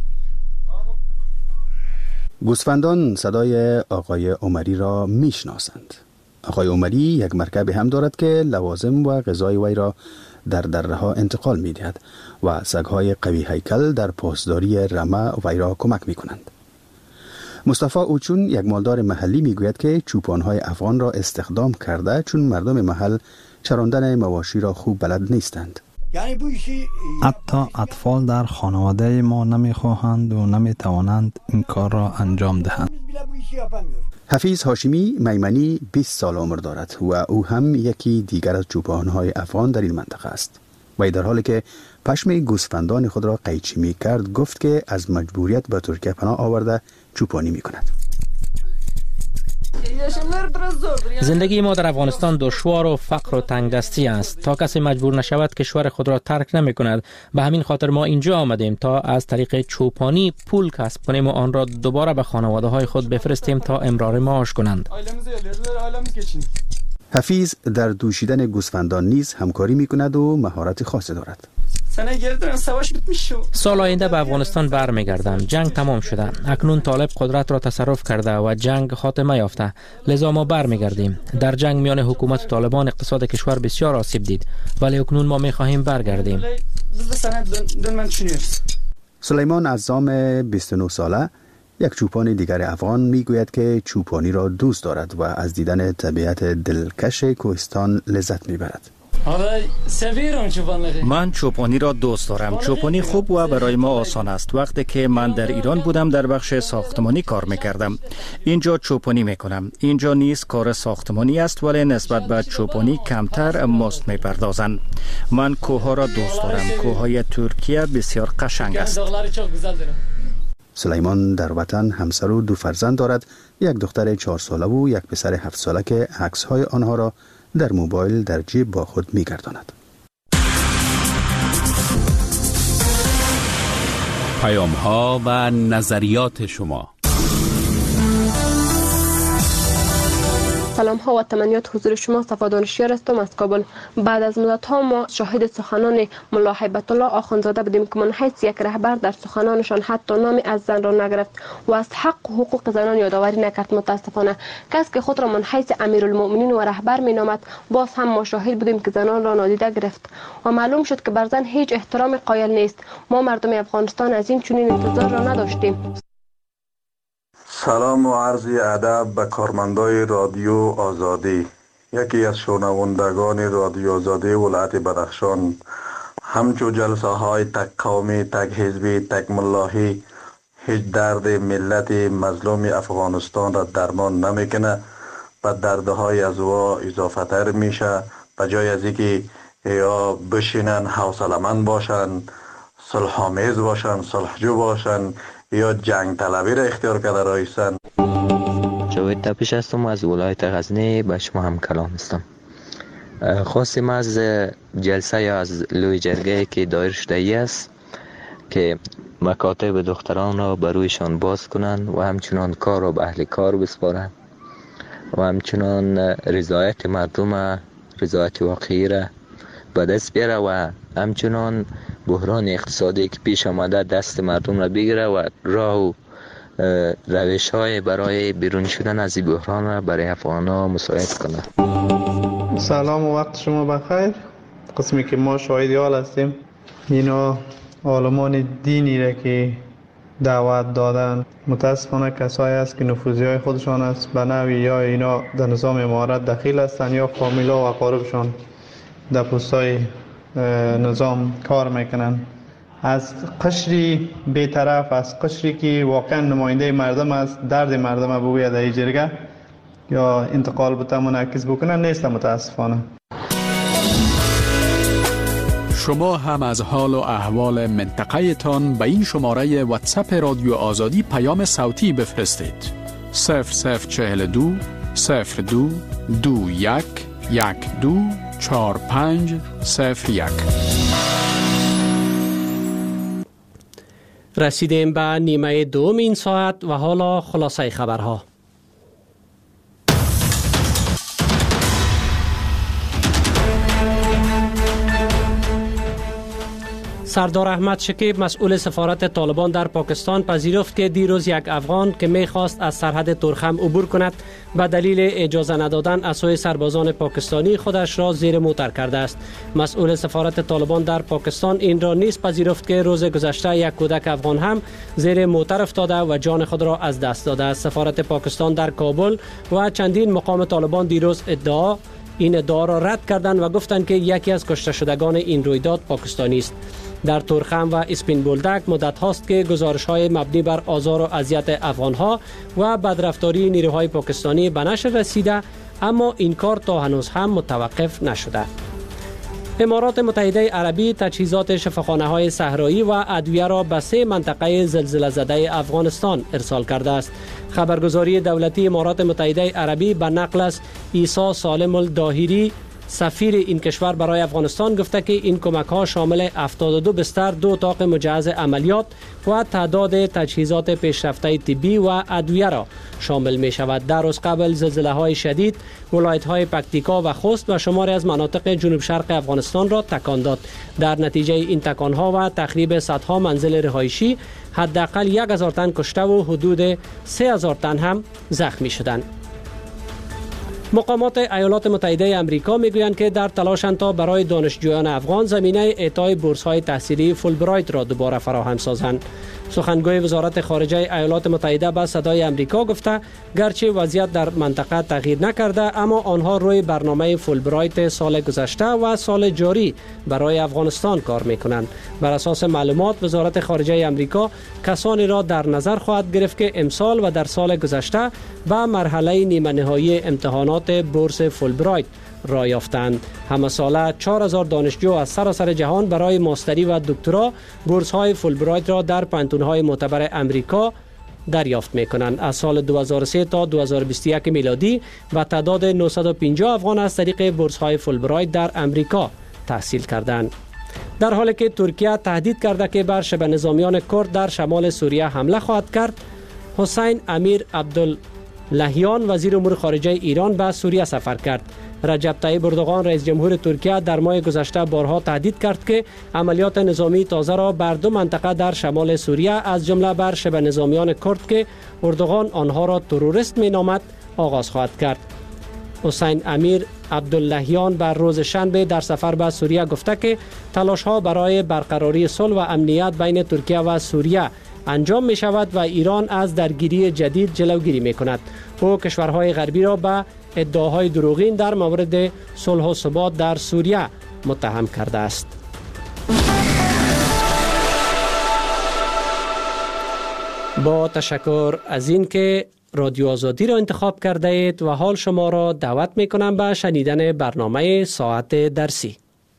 گوسفندان صدای آقای عمری را میشناسند. آقای عمری یک مرکب هم دارد که لوازم و غذای وی را در دره‌ها انتقال می‌دهد و سگ‌های قوی هیکل در پاسداری رمه وی را کمک می‌کنند. مصطفی اوچون یک مالدار محلی میگوید که چوپان‌های افغان را استخدام کرده چون مردم محل چراندن مواشی را خوب بلد نیستند. حتی اطفال در خانواده ما نمی‌خواهند و نمی‌توانند این کار را انجام دهند. حفیظ هاشمی میمنی 20 سال عمر دارد و او هم یکی دیگر از چوپان‌های افغان در این منطقه است. و در حالی که پشم گوسفندان خود را قیچی می کرد گفت که از مجبوریت به ترکیه پناه آورده چوپانی می کند. زندگی ما در افغانستان دشوار و فقر و تنگدستی است. تا کسی مجبور نشود کشور خود را ترک نمی کند. به همین خاطر ما اینجا آمدیم تا از طریق چوپانی پول کسب کنیم و آن را دوباره به خانواده های خود بفرستیم تا امرار معاش کنند. حفیظ در دوشیدن گوسفندان نیز همکاری می کند و مهارت خاصی دارد. سال آینده به افغانستان برمیگردم. جنگ تمام شده. اکنون طالب قدرت را تصرف کرده و جنگ خاتمه یافته. لذا ما برمیگردیم. در جنگ میان حکومت و طالبان اقتصاد کشور بسیار آسیب دید، ولی اکنون ما میخواهیم برگردیم. سلیمان عزام 29 ساله یک چوپان دیگر افغان میگوید که چوپانی را دوست دارد و از دیدن طبیعت دلکش کوهستان لذت میبرد. من چوپانی را دوست دارم. چوپانی خوب و برای ما آسان است. وقتی که من در ایران بودم در بخش ساختمانی کار میکردم. اینجا چوپانی میکنم. اینجا نیز کار ساختمانی است ولی نسبت به چوپانی کمتر مزد میپردازند. من کوه را دوست دارم. کوههای ترکیه بسیار قشنگ است. سلیمان در وطن همسر و 2 فرزند دارد، یک دختر 4 ساله و یک پسر 7 ساله که عکس‌های آنها را در موبایل در جیب با خود می‌گرداند. پیام‌ها و نظریات شما. سلام ها و تمنیات حضور شما. صفا دانشیار هستم از کابل. بعد از مدت ها ما شاهد سخنان ملا هیبت الله آخوندزاده بودیم که من حیث یک رهبر در سخنانشان حتی نامی از زن را نگرفت و از حق و حقوق زنان یادآوری نکرد. متاسفانه کسی که خود را من حیث امیرالمؤمنین و رهبر می نامد باز هم ما شاهد بودیم که زنان را نادیده گرفت و معلوم شد که بر زن هیچ احترام قائل نیست. ما مردم افغانستان از این چنین انتظار را نداشتیم. سلام و عرض ادب به کارمندای رادیو آزادی. یکی از شنوندگان رادیو آزادی ولایت بدخشان. همچو جلسه های تک قومی، تک حزبی، تک ملاحی هیچ درد ملت مظلوم افغانستان را درمان نمیکنه، و دردهای از وا اضافه تر میشه. به جای از اینکه یا بشینن حوصله‌مند باشن، صلح‌آمیز باشن، صلحجو باشن، یا جنگ طلبی را اختیار کرده رایستن. جاوید تپش هستم از ولایت غزنی. به شما هم کلام هستم. خواستیم از جلسه یا از لوی جرگه که دایر شده است که مکاتب دختران را برویشان باز کنند و همچنان کار را به اهل کار بسپارند و همچنان رضایت مردم، رضایت واقعی را به دست بیاره و همچنان بحران اقتصادی که پیش آمده دست مردم را بگیره و راه و روش های برای بیرون شدن از این بحران را برای افغان‌ها مساعد کنه. سلام و وقت شما بخیر. قسمی که ما شاهد حال هستیم اینا عالمان دینی را که دعوت دادن متاسفانه کسایی است که نفوذی های خودشان است به نوعی یا اینا در نظام امارت دخیل هستند یا فامیلا و اقاربشان در پستای نظام کار میکنن. از قشری بی‌طرف، از قشری که واقعا نماینده مردم است، درد مردم بگوید در جرگه یا انتقال بته منعکس بکنن نیست متاسفانه. شما هم از حال و احوال منطقه تان به این شماره واتساپ رادیو آزادی پیام صوتی بفرستید. 0042 02 21 12 45 01. رسیدیم به نیمه دوم این ساعت و حالا خلاصه خبرها. سردار احمد شکیب مسئول سفارت طالبان در پاکستان پذیرفت که دیروز یک افغان که می‌خواست از سرحد تورخم عبور کند به دلیل اجازه ندادن از سوی سربازان پاکستانی خودش را زیر موتر کرده است. مسئول سفارت طالبان در پاکستان این را نیز پذیرفت که روز گذشته یک کودک افغان هم زیر موتر افتاده و جان خود را از دست داده است. سفارت پاکستان در کابل و چندین مقام طالبان دیروز این ادعا را رد کردند و گفتند که یکی از کشته شدگان این رویداد پاکستانی است. در تورخم و اسپین بولدک مدت هاست که گزارش‌های مبنی بر آزار و اذیت افغان‌ها و بدرفتاری نیروهای پاکستانی به نشر رسیده، اما این کار تا هنوز هم متوقف نشده. امارات متحده عربی تجهیزات شفاخانه‌های صحرایی و ادویه را به 3 منطقه زلزله زده افغانستان ارسال کرده است. خبرگزاری دولتی امارات متحده عربی به نقل از عیسی سالم الداهری سفیر این کشور برای افغانستان گفته که این کمک ها شامل 72 بستر، 2 اتاق مجهز عملیات و تعداد تجهیزات پیشرفته طبی و ادویه را شامل می شود. در روز قبل زلزله های شدید ولایت های پکتیکا و خوست و شماری از مناطق جنوب شرق افغانستان را تکان داد. در نتیجه این تکان ها و تخریب صدها منزل رهایشی حداقل 1000 تن کشته و حدود 3000 تن هم زخمی شدند. مقامات ایالات متحده آمریکا میگویند که در تلاشند تا برای دانشجویان افغان زمینه اعطای بورس‌های تحصیلی فولبرایت را دوباره فراهم سازند. سخنگوی وزارت خارجه ایالات متحده به صدای آمریکا گفته گرچه وضعیت در منطقه تغییر نکرده، اما آنها روی برنامه فولبرایت سال گذشته و سال جاری برای افغانستان کار میکنند. بر اساس معلومات وزارت خارجه آمریکا کسانی را در نظر خواهد گرفت که امسال و در سال گذشته به مرحله نیمه نهایی امتحانات بورس فولبرایت را یافتند. همه ساله 4000 دانشجو از سراسر جهان برای ماستری و دکترا بورس های فولبرایت را در پانتون های معتبر امریکا دریافت می کنند. از سال 2003 تا 2021 میلادی و تعداد 950 افغان از طریق بورس های فولبرایت در امریکا تحصیل کردند. در حالی که ترکیه تهدید کرده که بر شبه نظامیان کرد در شمال سوریه حمله خواهد کرد، حسین امیر عبداللهیان وزیر امور خارجه ایران به سوریه سفر کرد. رجب طیب اردوغان رئیس جمهور ترکیه در ماه گذشته بارها تهدید کرد که عملیات نظامی تازه را بر 2 منطقه در شمال سوریه از جمله بر شبه نظامیان کرد که اردوغان آنها را تروریست مینامد آغاز خواهد کرد. حسین امیر عبداللهیان بر روز شنبه در سفر به سوریه گفته که تلاش‌ها برای برقراری صلح و امنیت بین ترکیه و سوریه انجام می شود و ایران از درگیری جدید جلوگیری می کند. او کشورهای غربی را به ادعاهای دروغین در مورد صلح و ثبات در سوریه متهم کرده است. با تشکر از این که رادیو آزادی را انتخاب کرده اید و حال شما را دعوت می کنم به شنیدن برنامه ساعت درسی.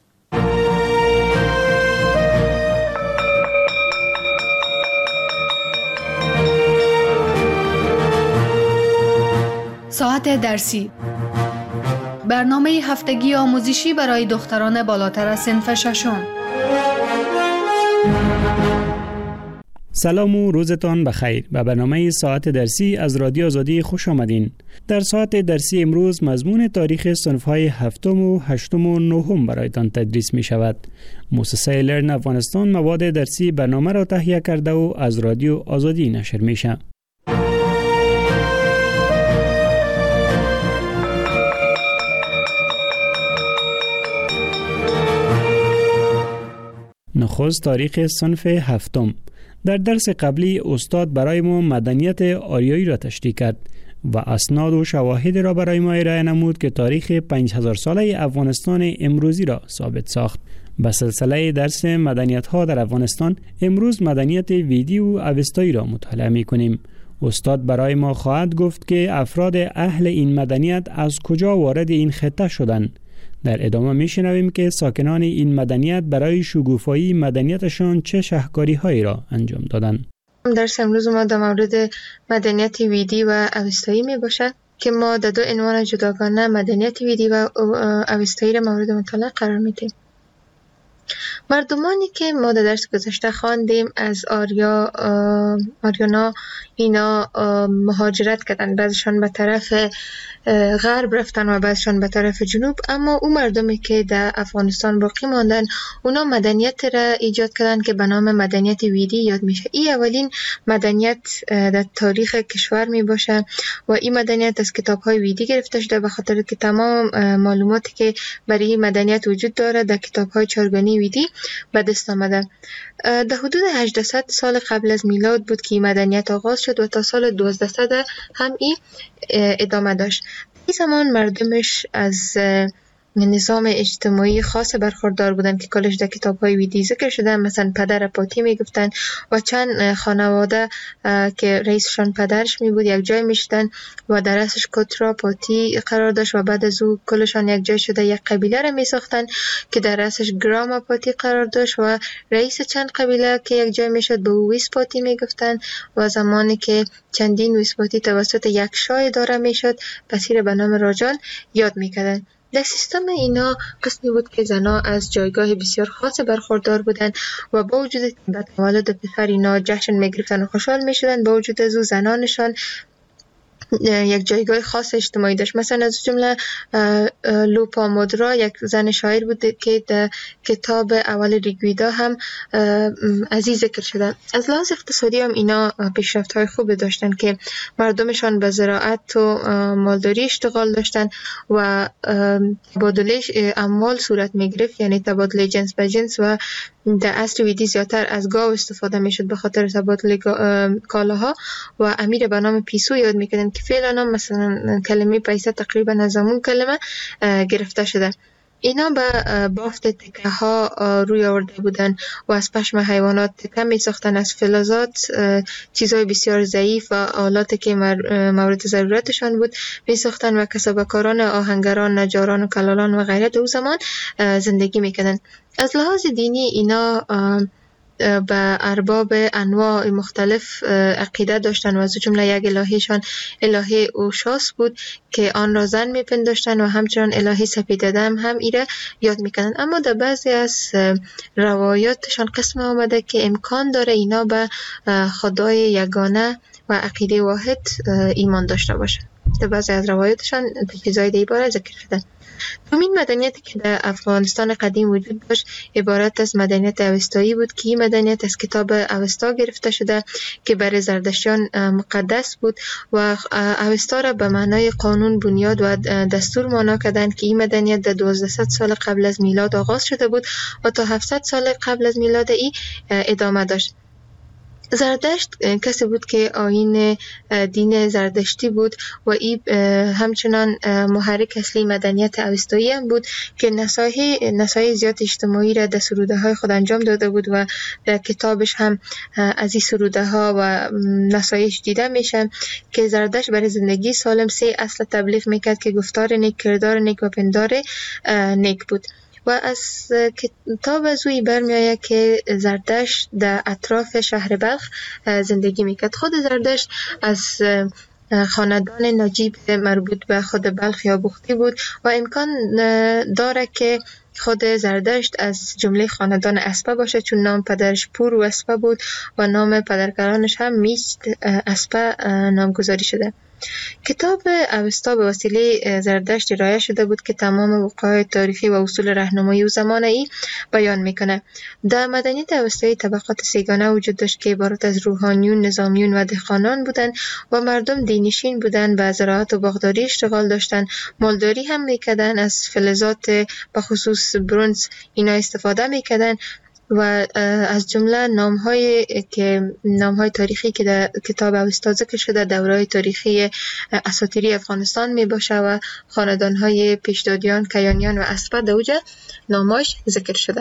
ساعت درسی، برنامه هفتگی آموزشی برای دختران بالاتر از صنف ششم. سلام و روزتان بخیر. به برنامه ساعت درسی از رادیو آزادی خوش آمدین. در ساعت درسی امروز مضمون تاریخ صنف‌های هفتم و هشتم و نهم برایتان تدریس می شود. مؤسسه لرن افغانستان مواد درسی برنامه را تهیه کرده و از رادیو آزادی نشر می شود. نخست تاریخ صنف هفتم. در درس قبلی استاد برای ما مدنیت آریایی را تشریح کرد و اسناد و شواهد را برای ما ارائه نمود که تاریخ 5000 ساله افغانستان امروزی را ثابت ساخت. به سلسله درس مدنیت ها در افغانستان امروز مدنیت ویدی و اوستایی را مطالعه می کنیم. استاد برای ما خواهد گفت که افراد اهل این مدنیت از کجا وارد این خطه شدند. در ادامه میشنویم که ساکنان این مدنیت برای شگوفایی مدنیتشان چه شاهکاری هایی را انجام دادند. درس امروز ما در مورد مدنیت ویدی و اوستایی می باشد که ما در دو عنوان جداگانه مدنیت ویدی و اوستایی را مورد مطالعه قرار میدیم. مردمانی که ما در درس گذشته خواندیم از آریانا اینا مهاجرت کردن، بعضشان به طرف غرب رفتن و بعضشان به طرف جنوب، اما اون مردمی که در افغانستان باقی ماندن اونا مدنیت را ایجاد کردن که به نام مدنیت ویدی یاد میشه. این اولین مدنیت در تاریخ کشور می باشه و این مدنیت از کتاب های ویدی گرفته شده، به خاطر که تمام معلوماتی که برای این مدنیت وجود داره در کتاب های چارگانی ویدی به دست آمده. در حدود 800 سال قبل از میلاد بود که این مدنیت آغاز شد و تا سال 1200 هم این ادامه داشت. این زمان مردمش از نظام اجتماعی خاص برخوردار بودن که کلش در کتاب‌های ویدی ذکر شده. مثلا پدر پاتی میگفتن و چند خانواده که رئیسشان پدرش می بود یک جای میشدن و در رأسش کترا پاتی قرار داشت و بعد از او کلشان یک جای شده یک قبیله را می ساختن که در رأسش گراما پاتی قرار داشت و رئیس چند قبیله که یک جای میشد به او ویس پاتی میگفتن و زمانی که چندین ویس پاتی توسط یک شاه اداره میشد پس به نام راجان یاد میکردن. در سیستم اینا قسمی بود که زنها از جایگاه بسیار خاص برخوردار بودند و با وجود به تولد پسر اینا جشن میگرفتن و خوشحال میشدن، با وجود از او زنانشان یک جایگاه خاص اجتماعی داشت. مثلا از جمله لوپامودرا یک زن شاعر بود که در کتاب اول ریگویدا هم از این ذکر شده. از لحاظ اقتصادی هم اینا پیشرفت‌های خوب داشتن که مردمشان به زراعت و مالداری اشتغال داشتن و تبادله اموال صورت میگرفت، یعنی تبادله جنس به جنس، و در عصر ویدی زیادتر از گاو استفاده میشد به خاطر تبادل کالاها و امیر به نام پیسو یاد میکردن که فعلا مثلا کلمه پیسه تقریبا از همون کلمه گرفته شده. اینا به بافت تکه ها روی آورده بودن و از پشم حیوانات تکه می ساختن، از فلزات چیزهای بسیار ضعیف و آلاتی که مورد ضرورتشان بود می ساختن و کسبکاران آهنگران، نجاران و کلالان و غیره در زمان زندگی می کردن. از لحاظ دینی اینا به ارباب انواع مختلف عقیده داشتن و از جمله یک الهیشان الهه اوشاس بود که آن را زن میپنداشتن و همچنان الهه سپیددم هم ایره یاد میکنن. اما در بعضی از روایاتشان قسم آمده که امکان داره اینا به خدای یگانه و عقیده واحد ایمان داشته باشن. در بعضی از روایاتشان چیزای دیگه باره ذکر شده. دومین مدنیتی که در افغانستان قدیم وجود داشت عبارت از مدنیت اوستایی بود که این مدنیت از کتاب اوستا گرفته شده که برای زردشتیان مقدس بود و اوستا را به معنای قانون، بنیاد و دستور معنا کردند که این مدنیت در 1200 سال قبل از میلاد آغاز شده بود و تا 700 سال قبل از میلاد ای ادامه داشت. زردشت کسی بود که آیین دین زردشتی بود و این همچنان محرک اصلی مدنیت اوستایی هم بود که نصایح زیاد اجتماعی را در سروده های خود انجام داده بود و در کتابش هم از این سروده ها و نصایح دیده میشه که زردشت برای زندگی سالم 3 اصل تبلیغ میکرد که گفتار نیک، کردار نیک و پندار نیک بود. و از کتاب از اوی برمی آید که زردشت در اطراف شهر بلخ زندگی میکرد. خود زردشت از خاندان نجیب مربوط به خود بلخ یا بختی بود و امکان داره که خود زردشت از جمله خاندان اسپه باشه، چون نام پدرش پور و اسپه بود و نام پدرکلانش هم میست اسپه نامگذاری شده. کتاب اوستا به وسیله زردشت ارائه شده بود که تمام وقایع تاریخی و اصول راهنمایی و زمانه‌ای بیان میکنه. در مدنیت اوستایی طبقات سیگانه وجود داشت که عبارت از روحانیون، نظامیون و دهقانان بودند و مردم دینشین بودند و زراعت و باغداری اشتغال داشتند. مالداری هم میکردند، از فلزات به خصوص برنز اینا استفاده میکردند و از جمله نام‌های تاریخی که در کتاب اوستا ذکر شده دوره‌های تاریخی اساطیری افغانستان می باشه و خاندان‌های پیشدادیان، کیانیان و اسپه در اوج نام‌هاش ذکر شده.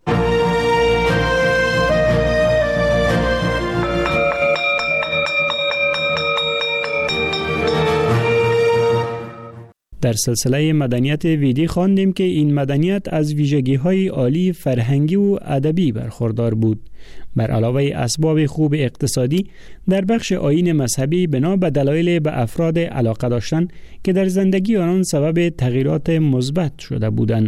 در سلسله مدنیت ویدی خواندیم که این مدنیت از ویژگی‌های عالی فرهنگی و ادبی برخوردار بود. بر علاوه اسباب خوب اقتصادی، در بخش آیین مذهبی بنا به دلایل به افراد علاقه داشتن که در زندگی آنان سبب تغییرات مثبت شده بودند.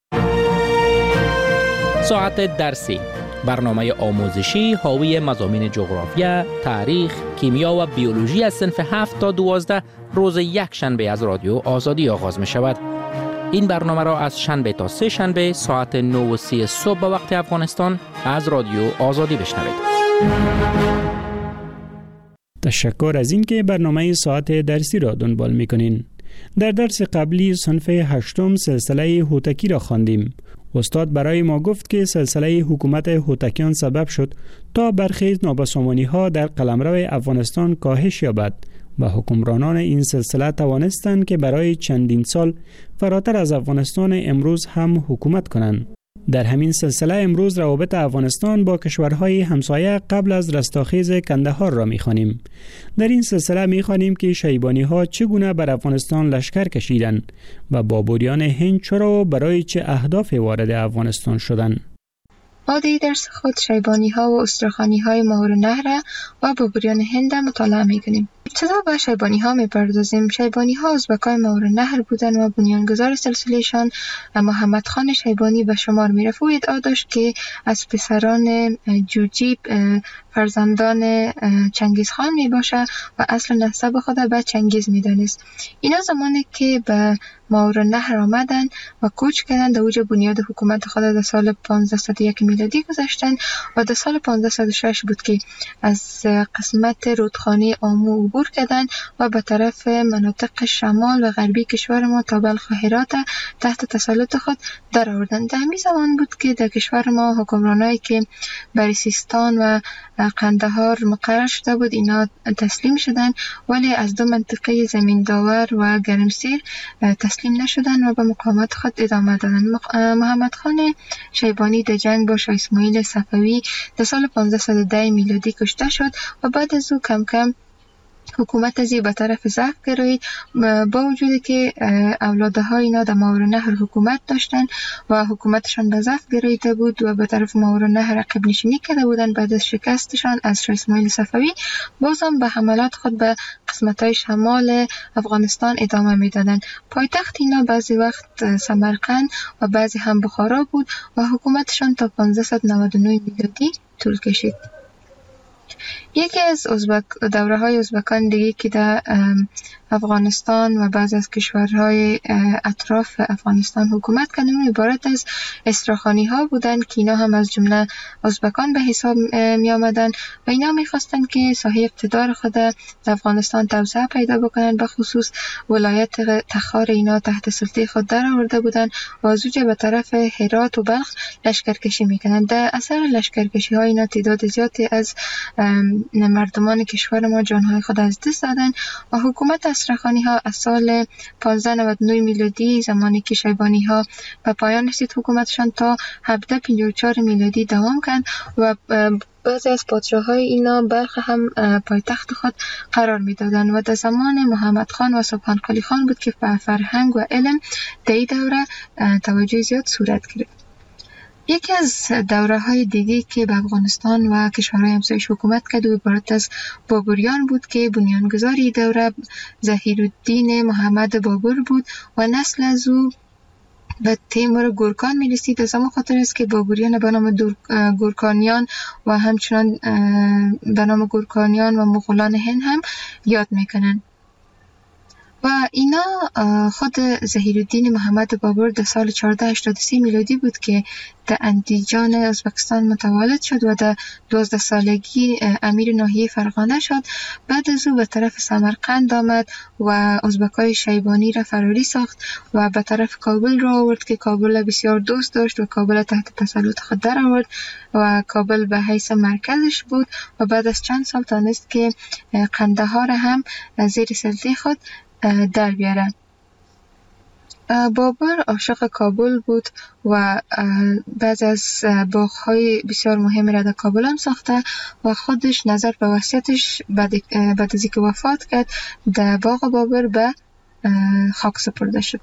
ساعت درسی، برنامه آموزشی حاوی مضامین جغرافیا، تاریخ، کیمیا و بیولوژی از صنف 7 تا 12 روز یک شنبه از رادیو آزادی آغاز می شود. این برنامه را از شنبه تا سه شنبه ساعت 9:30 صبح به وقت افغانستان از رادیو آزادی بشنوید. تشکر از اینکه برنامه ساعت درسی را دنبال می‌کنین. در درس قبلی صنف 8 سلسله هوتکی را خواندیم. استاد برای ما گفت که سلسله حکومت هوتکیان سبب شد تا برخی نابسامانی‌ها در قلمرو افغانستان کاهش یابد و حکمرانان این سلسله توانستند که برای چندین سال فراتر از افغانستان امروز هم حکومت کنند. در همین سلسله امروز روابط افغانستان با کشورهای همسایه قبل از رستاخیز کندهار را می‌خوانیم. در این سلسله می‌خوانیم که شیبانی‌ها چگونه بر افغانستان لشکر کشیدند و بابوریان هند چرا و برای چه اهدافی وارد افغانستان شدند. ما در درس خود شیبانی‌ها و استرخانی‌های ماورالنهر و بابوریان هند مطالعه می‌کنیم. ابتدا به شیبانی‌ها می‌پردازیم. شیبانی‌ها ازبکای ماورالنهر بودند و بنیانگذار سلسله‌شان محمد خان شیبانی به شمار می‌رفت. او ادعا داشت که از پسران جوجیب فرزندان چنگیز خان میباشه و اصل نسب خود به چنگیز میدانست. اینا زمانی که به ماورالنهر آمدن و کوچ کردن در اوج بنیاد حکومت خود در سال 1501 میلادی گذاشتن و در سال 1506 بود که از قسمت رودخانه آمو عبور کردن و به طرف مناطق شمال و غربی کشور ما تا بلخ و هرات تحت تسلط خود در آوردن. در همین زمان بود که در کشور ما حکمرانایی که بر سیستان و قندهار مقرر شده بود اینا تسلیم شدن، ولی از دو منطقه زمین داور و گرمسیر تسلیم نشدن و به مقاومت خود ادامه دادن. محمد خان شیبانی در جنگ با شاه اسماعیل صفوی در سال 1510 میلادی کشته شد و بعد از او کم کم حکومت ازی به طرف ضعف گرایید، با وجودی که اولادهای اینا در ماورالنهر حکومت داشتن و حکومتشان به ضعف گراییده بود و به طرف ماورالنهر عقب نشینی کرده بودن. بعد از شکستشان از شاه اسماعیل صفوی بازم به حملات خود به قسمت‌های شمال افغانستان ادامه میدادند. پایتخت اینا بعضی وقت سمرقند و بعضی هم بخارا بود و حکومتشان تا 1599 میلادی طول کشید. یکی از دوره‌های ازبکان دیگه که در افغانستان و بعض از کشورهای اطراف افغانستان حکومت کردن عبارت از استراخانی‌ها بودند که اینا هم از جمله ازبکان به حساب می آمدن و اینا می خواستند که ساحه اقتدار خود در افغانستان توسعه پیدا بکنند. به خصوص ولایت تخار اینا تحت سلطه خود در آورده بودند و از اونجا به طرف هرات و بلخ لشکرکشی میکنند. در اثر لشکرکشی ها اینا تعداد زیادی از مردمان کشور ما جانهای خود از دست دادن و حکومت استراخانی ها از سال 1599 میلادی زمانی که شیبانی ها به پایان رسید حکومتشان تا 1754 میلادی دوام کرد و بعضی از پادشاه‌های اینا بلخ هم پایتخت خود قرار می‌دادند و در زمان محمد خان و سبحان قلی خان بود که فرهنگ و علم در این دوره توجه زیاد صورت گرفت. یکی از دوره‌های دیگه که به افغانستان و کشورهای همسایش حکومت کرد و عبارت از بابوریان بود که بنیانگذار دوره ظهیرالدین محمد بابور بود و نسل از او به تیمور گورکان می رسید. از همون خاطر است که بابریان به نام گورکانیان و همچنان به نام گورکانیان و مغولان هند هم یاد میکنن. و اینا خود ظهیرالدین محمد بابر در سال 1483 میلادی بود که در اندیجان ازبکستان متولد شد و در 12 سالگی امیر ناحیه فرغانه شد. بعد از او به طرف سمرقند آمد و ازبکای شیبانی را فراری ساخت و به طرف کابل را آورد که کابل بسیار دوست داشت و کابل تحت تسلط خود در آورد و کابل به حیث مرکزش بود و بعد از چند سال تانست که قندهار هم زیر سلطه خود در بیاره. بابر عاشق کابل بود و بعض از باغ‌های بسیار مهم را در کابل هم ساخته و خودش نظر به وصیتش بعد از اینکه وفات کرد در باغ بابر به خاک سپرده شد.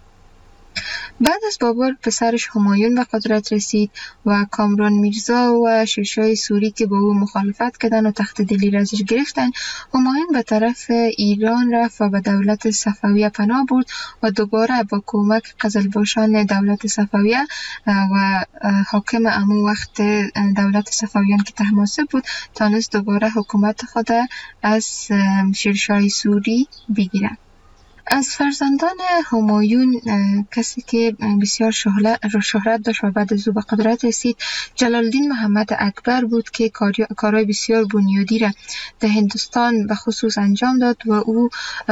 بعد از بابر پسرش همایون به قدرت رسید و کامران میرزا و شیرشاه سوری که با او مخالفت کردن و تخت دلی را ازش گرفتن، همایون به طرف ایران رفت و به دولت صفویه پناه برد و دوباره با کمک قزلباشان دولت صفویه و حاکم امو وقت دولت صفویان که طهماسب بود تانست دوباره حکومت خود از شیرشاه سوری بگیره. از فرزندان همایون کسی که بسیار شهرت داشت و بعد از او به قدرت رسید جلال الدین محمد اکبر بود که کارهای بسیار بنیادی را در هندوستان به خصوص انجام داد و او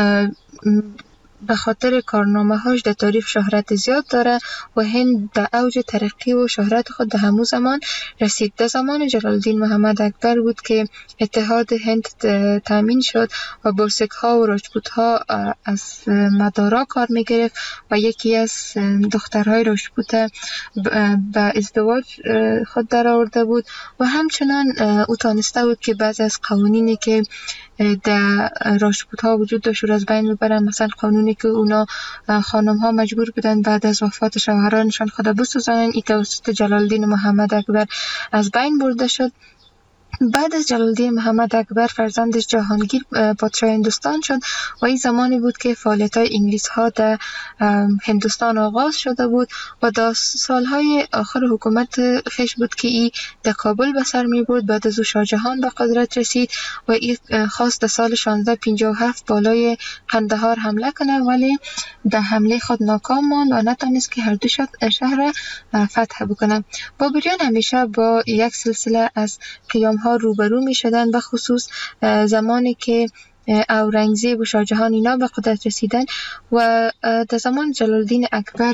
به خاطر کارنامه‌هاش در تاریخ شهرت زیاد داره و هند در اوج ترقی و شهرت خود در همون زمان رسید. در زمان جلال الدین محمد اکبر بود که اتحاد هند تامین شد و بورسک‌ها و راجپوت‌ها از مدارا کار می‌گرفت و یکی از دخترهای راجپوت به ازدواج خود در آورده بود و همچنان او تانسته بود که بعضی از قوانینی که در راجپوت ها وجود داشت رو از بین ببرن. مثلا قانونی که اونا خانم ها مجبور بودن بعد از وفات شوهرانشان خود بسوزانن، این توسط جلال الدین محمد اکبر از بین برده شد. بعد از جلال الدین محمد اکبر فرزندش جهانگیر پادشاه هندوستان شد و این زمانی بود که فعالیت‌های انگلیس ها در هندوستان آغاز شده بود و در سالهای آخر حکومت خیش بود که این در کابل به سر می برد. بعد از او شاه جهان به قدرت رسید و این خواست در سال 1657 بالای قندهار حمله کنه ولی در حمله خود ناکام ماند و نتونست که هر دو شهر فتح بکنه. بابریان همیشه با یک سلسله از قیام ها روبرو می شدن، به خصوص زمانی که اورنگزیب و شاه جهان اینا به قدرت رسیدن و در زمان جلال الدین اکبر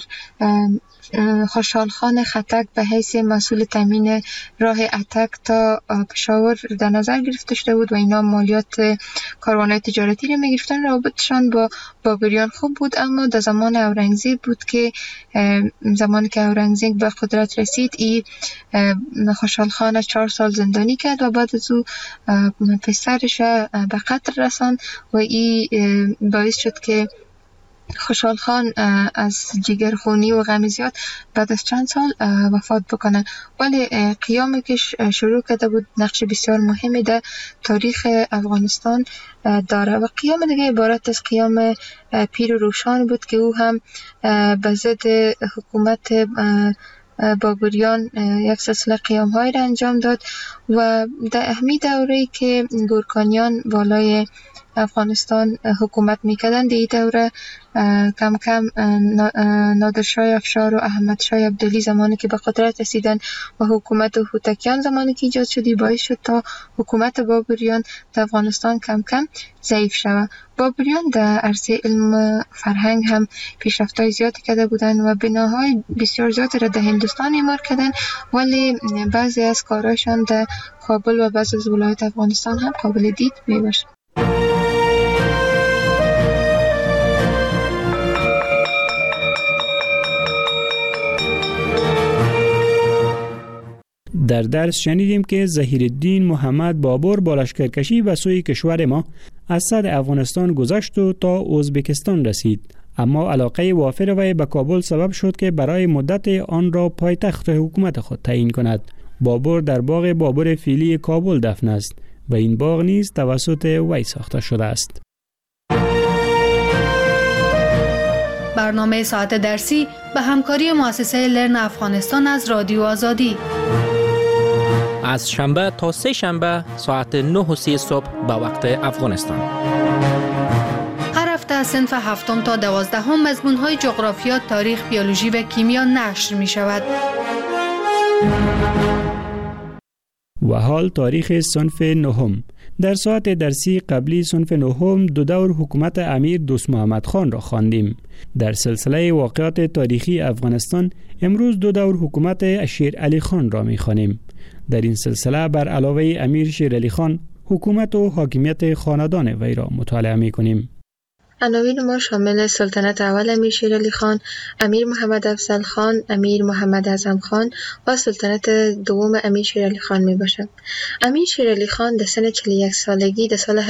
خوشحال خان خټک به حیث مسئول تامین راه اتک تا پشاور در نظر گرفته شده بود و اینا مالیات کاروان‌های تجارتی رو می‌گرفتن. رابطشان با بابریان خوب بود، اما در زمان اورنگزیب بود که زمانی که اورنگزیب به قدرت رسید این خوشحال خان 4 سال زندانی کرد و بعد از او پسرش به قتل رساند و این باعث شد که خوشحال خان از جگرخونی و غم زیاد بعد از چند سال وفات بکنه. ولی قیامی که شروع کرده بود نقش بسیار مهمی در تاریخ افغانستان داره و قیام دیگه عبارت از قیام پیر و روشان بود که او هم به ضد حکومت بابریان یک سلسله قیام‌هایی را انجام داد و در همین دوره‌ای که گورکانیان بالای افغانستان حکومت میکردن در این دوره کم کم نادرشاه افشار و احمد شاه عبدالی زمانی که به قدرت رسیدن و حکومت هوتکیان زمانی که ایجاد شد باعث شد تا حکومت بابریان در افغانستان کم کم ضعیف شود. بابریان در عرصه علم فرهنگ هم پیشرفت‌های زیادی کرده بودند و بناهای بسیار زیادی را در هندوستان اعمار کردند ولی بعضی از کارهایشان در کابل و بعضی از ولایات افغانستان هم قابل دید میباشد. در درس شنیدیم که ظهیرالدین محمد بابر با لشکرکشی به سوی کشور ما از صد افغانستان گذشت و تا ازبکستان رسید، اما علاقه وافر وی به کابل سبب شد که برای مدت آن را پایتخت حکومت خود تعیین کند. بابر در باغ بابر فیلی کابل دفن است و این باغ نیز توسط وی ساخته شده است. برنامه ساعت درسی به همکاری مؤسسه لرن افغانستان از رادیو آزادی. از شنبه تا سه شنبه ساعت 9:30 صبح به وقت افغانستان. هر هفته از صنف 7 تا 12 مضمون‌های جغرافیا، تاریخ، بیولوژی و کیمیا نشر می شود. و حال تاریخ صنف 9. در ساعت درسی قبلی صنف 9 دو دور حکومت امیر دوست محمد خان را خواندیم. در سلسله واقعات تاریخی افغانستان امروز دو دور حکومت شیر علی خان را می خوانیم. در این سلسله بر علاوه امیر شیر علی خان حکومت و حاکمیت خاندان وی را مطالعه می کنیم. عناوین ما شامل سلطنت اول امیر شیر علی خان، امیر محمد افضل خان، امیر محمد اعظم خان و سلطنت دوم امیر شیر علی خان می باشد. امیر شیر علی خان در سن 41 سالگی در سال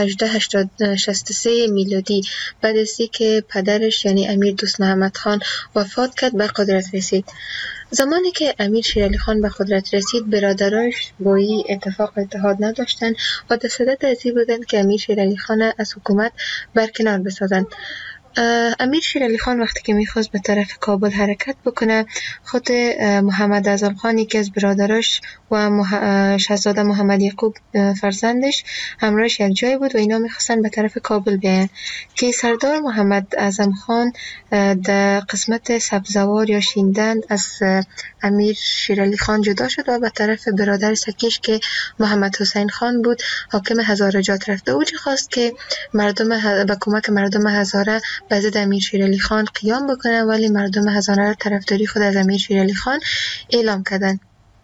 1863 میلادی بعد از اینکه پدرش یعنی امیر دوست محمد خان وفات کرد به قدرت رسید. زمانی که امیر شیر علی خان به قدرت رسید، برادرانش با این اتحاد نداشتند و در صدد از این بودند که امیر شیر علی خان از حکومت برکنار بسازند. امیر شیر علی خان وقتی که میخواست به طرف کابل حرکت بکنه، خود محمد اعظم خان که از برادراش و شاهزاده محمد یعقوب فرزندش همراهش یک جای بود و اینا میخواستن به طرف کابل بیاین که سردار محمد اعظم خان در قسمت سبزوار یا شیندند از امیر شیر علی خان جدا شد و به طرف برادر سکیش که محمد حسین خان بود حاکم هزارجات رفت. او خواست که به کمک مردم هزاره به ضد امیر شیر علی خان قیام بکنه، ولی مردم هزاره طرفداری خود از امیر شیر علی خان اعلام کردند.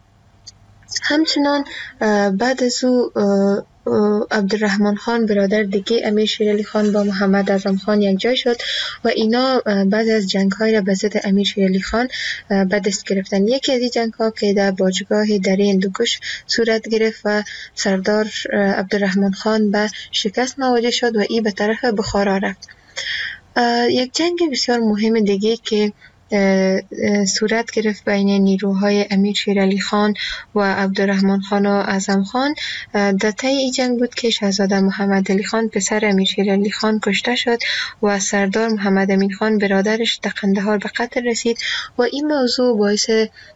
همچنان بعد از او عبدالرحمن خان برادر دیگه امیر شیر علی خان با محمد اعظم خان یک جای شد و اینا بعد از جنگ‌های را به ضد امیر شیر علی خان به دست گرفتن. یکی از این جنگ‌ها که در باجگاه دره هندوکش صورت گرفت و سردار عبدالرحمن خان به شکست مواجه شد و این به طرف بخارا رفت. یک جنگ بسیار مهم دیگه که صورت گرفت بین نیروهای امیر شیر علی خان و عبدالرحمن خان و اعظم خان در طی این جنگ بود که شاهزاده محمد علی خان پسر امیر شیر علی خان کشته شد و سردار محمد امین خان برادرش در قندهار به قتل رسید و این موضوع باعث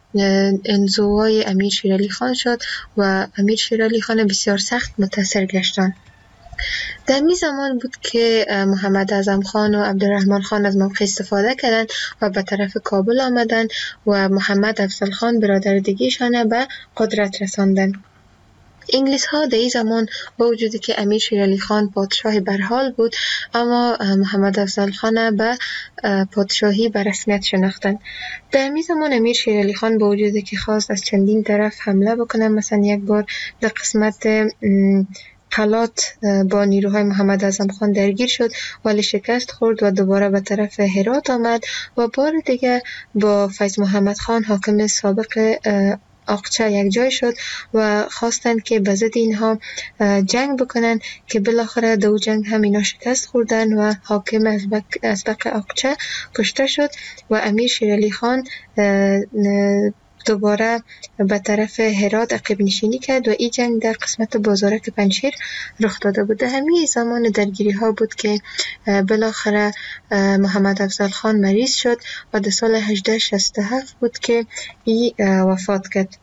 انزوای امیر شیر علی خان شد و امیر شیر علی خان بسیار سخت متاثر گشتند. در می زمان بود که محمد اعظم خان و عبدالرحمن خان از موقع استفاده کردند و به طرف کابل آمدند و محمد افضل خان برادر دیگه‌شان به قدرت رساندند. انگلیس ها در این زمان با وجودی که امیر شیر علی خان پادشاه برحال بود، اما محمد افضل خان به پادشاهی به رسمیت شناختند. در این زمان امیر شیر علی خان با وجودی که خواست از چندین طرف حمله بکنه، مثلا یک بار در قسمت حالات با نیروهای محمد اعظم خان درگیر شد ولی شکست خورد و دوباره به طرف هرات آمد و بار دیگه با فیض محمد خان حاکم سابق اقچه یک جای شد و خواستند که به ضد اینها جنگ بکنن که بالاخره دو جنگ هم اینا شکست خوردن و حاکم ازبق اقچه کشته شد و امیر شیر علی خان دوباره به طرف هرات عقب نشینی کرد و این جنگ در قسمت بازارک پنجشیر رخ داده بود. همین زمان درگیری ها بود که بالاخره محمد افضل خان مریض شد و در سال 1867 بود که این وفات کرد.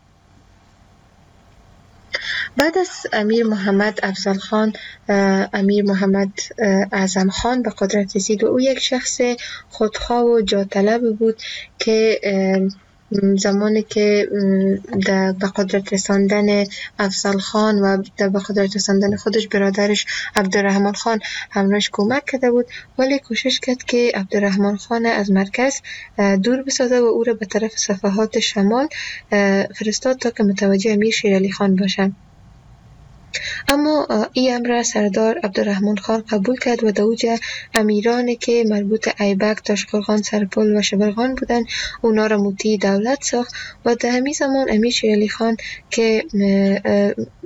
بعد از امیر محمد افضل خان امیر محمد اعظم خان به قدرت رسید و او یک شخص خودخواه و جاطلب بود که زمانی که به قدرت رساندن افضل خان و به قدرت رساندن خودش برادرش عبدالرحمن خان همراهش کمک کرده بود، ولی کوشش کرد که عبدالرحمن خان از مرکز دور بسازه و او را به طرف صفحات شمال فرستاد تا که متوجه امیر شیر علی خان باشند. اما این امر سردار عبدالرحمن خان قبول کرد و دوجه امیرانی که مربوط ایبک، تاشقرغان، سرپل و شبرغان بودند اونا را مطیع دولت ساخت و در همین زمان امیر شیر علی خان که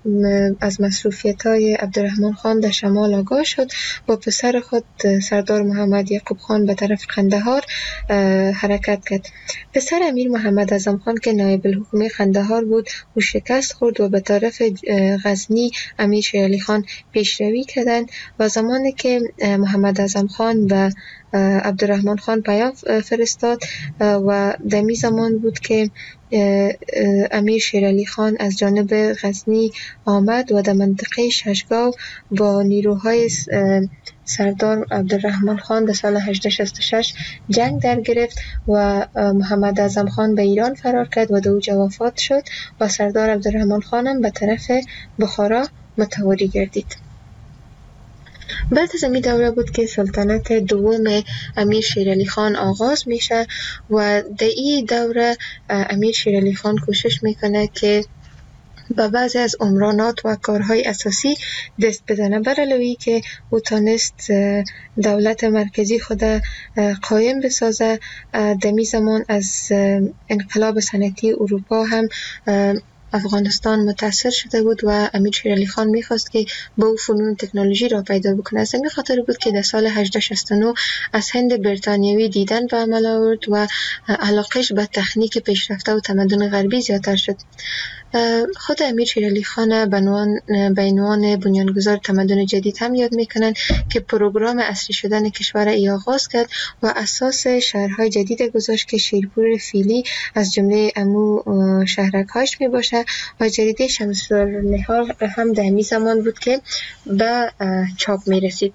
از مصروفیت‌های عبدالرحمن خان در شمال آگاه شد و پسر خود سردار محمد یعقوب خان به طرف قندهار حرکت کرد. پسر امیر محمد اعظم خان که نایب الحکومه قندهار بود او شکست خورد و به طرف غزنی امیر شیر علی خان پیشروی کردند و زمانی که محمد اعظم خان به عبدالرحمن خان پیام فرستاد و دمی زمان بود که امیر شیر علی خان از جانب غزنی آمد و در منطقه ششگاو با نیروهای سردار عبدالرحمن خان در سال 1866 جنگ در گرفت و محمد اعظم خان به ایران فرار کرد و در اوجا وفات شد و سردار عبدالرحمن خان هم به طرف بخارا متواری گردید. بعد از این دوره بود که سلطنت دوم امیر شیر علی خان آغاز میشه و در این دوره امیر شیر علی خان کوشش میکنه که با بعضی از عمرانات و کارهای اساسی دست بزنه، بر علاوه که او تانست دولت مرکزی خود قایم بسازه. دمی زمان از انقلاب صنعتی اروپا هم افغانستان متاثر شده بود و امیر شیر علی خان میخواست که با او فنون تکنولوژی را پیدا بکنه. از این خاطر بود که در سال 1869 از هند بریتانیوی دیدن به عمل آورد و علاقش به تکنیک پیشرفته و تمدن غربی زیادتر شد. خود امیر شیر علی خان به عنوان بنیانگذار تمدن جدید هم یاد میکنن که پروگرام عصری شدن کشور ای آغاز کرد و اساس شهرهای جدید گذاشت که شیرپور فیلی از جمله امو شهرک‌هاش می باشه و جریده شمس النهار هم در همین زمان بود که به چاپ می رسید.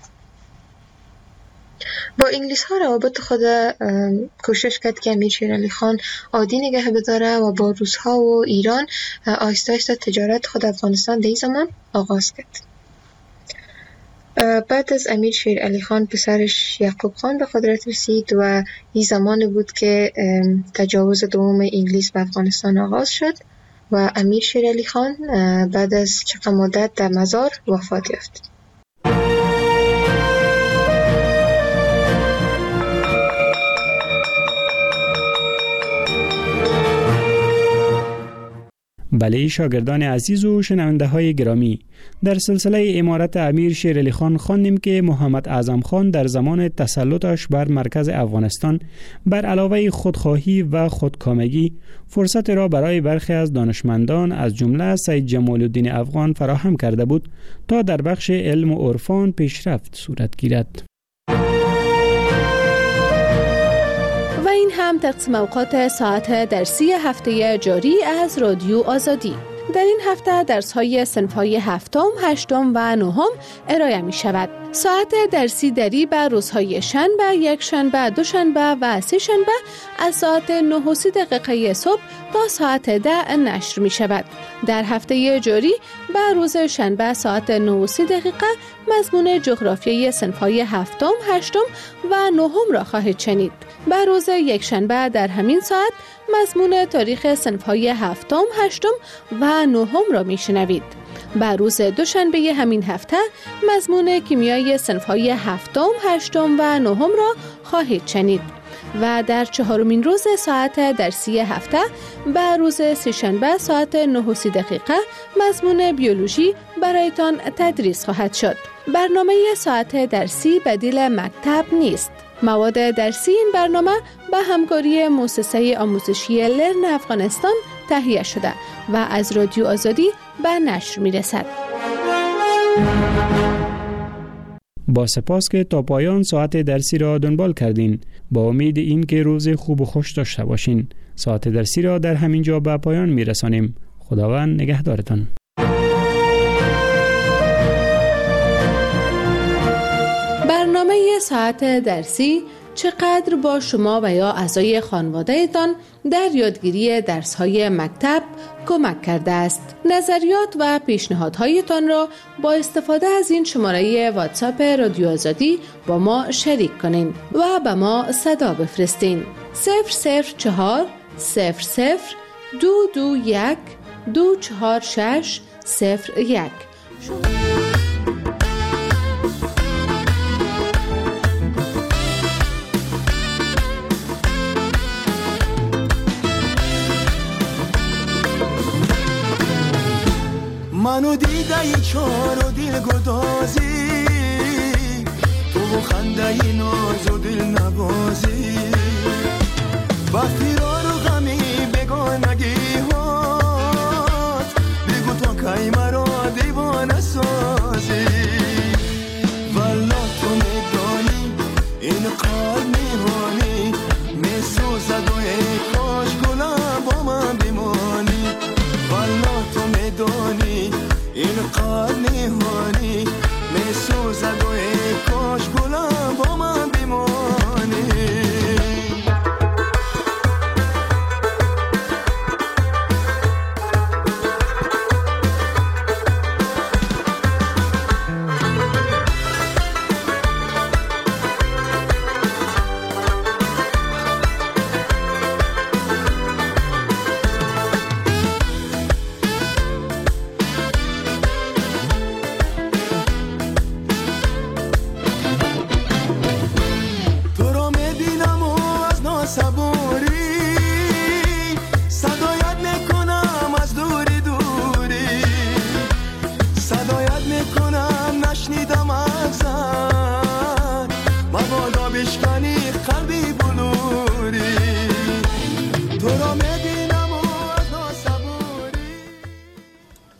با انگلیس ها روابط خود کوشش کرد که امیر شیر علی خان عادی نگه بداره و با روس ها و ایران آهسته آهسته تجارت خود افغانستان در این زمان آغاز کرد. بعد از امیر شیر علی خان پسرش یعقوب خان به قدرت رسید و این زمان بود که تجاوز دوم انگلیس به افغانستان آغاز شد و امیر شیر علی خان بعد از چند مدت در مزار وفات یافت. بله شاگردان عزیز و شنونده های گرامی، در سلسله امارت امیر شیر علی خان خواندیم که محمد اعظم خان در زمان تسلطش بر مرکز افغانستان بر علاوه خودخواهی و خودکامگی فرصت را برای برخی از دانشمندان از جمله سید جمال الدین افغان فراهم کرده بود تا در بخش علم و عرفان پیشرفت صورت گیرد. و این هم تقسیم اوقات ساعت درسی هفته جاری از رادیو آزادی. در این هفته درس‌های صنف‌های هفتم، هشتم و نهم ارائه می‌شود. ساعت درسی دری به روزهای شنبه، یک شنبه، دوشنبه و سه شنبه از ساعت 9:30 صبح تا ساعت 10 نشر می‌شود. در هفته جاری به روز شنبه ساعت 9:30 مضمون جغرافیای صنف‌های هفتم، هشتم و نهم را خواهید شنید. به روز یک شنبه در همین ساعت مضمون تاریخ صنف‌های هفتم، هشتم و نهم را میشنوید. به روز دوشنبه همین هفته مضمون کیمیای صنف‌های هفتم، هشتم و نهم را خواهید شنید. و در چهارمین روز ساعت درسی هفته به روز سه‌شنبه ساعت 9:30 مضمون بیولوژی برایتان تدریس خواهد شد. برنامه ساعت درسی بدیل مکتب نیست. مواد درسی این برنامه به همکاری مؤسسه آموزشی لرن افغانستان تهیه شده و از رادیو آزادی به نشر می‌رسد. با سپاس که تا پایان ساعت درسی را دنبال کردین. با امید این که روز خوب و خوش داشته باشین. ساعت درسی را در همین جا به پایان می‌رسانیم. خداوند نگهدارتان. برنامه ساعت درسی چقدر با شما و یا اعضای خانواده‌تان در یادگیری درس‌های مکتب کمک کرده است. نظریات و پیشنهادهایتان را با استفاده از این شماره واتساپ رادیو آزادی با ما شریک کنین و به ما صدا بفرستین. 004 00 221 246 01. منو دیده ای چار و دل گدازی تو خنده ای ناز و دل نوازی با فرار و غمی بگانگی هات بگو تا کی مرا دیوانه سازی والا تو میدانی این قلب میهانی میسوزد و ای کاش گلم با من بمانی والا تو میدانی این قلب میهانی میسوزد و ای کاش گلم با من بمانی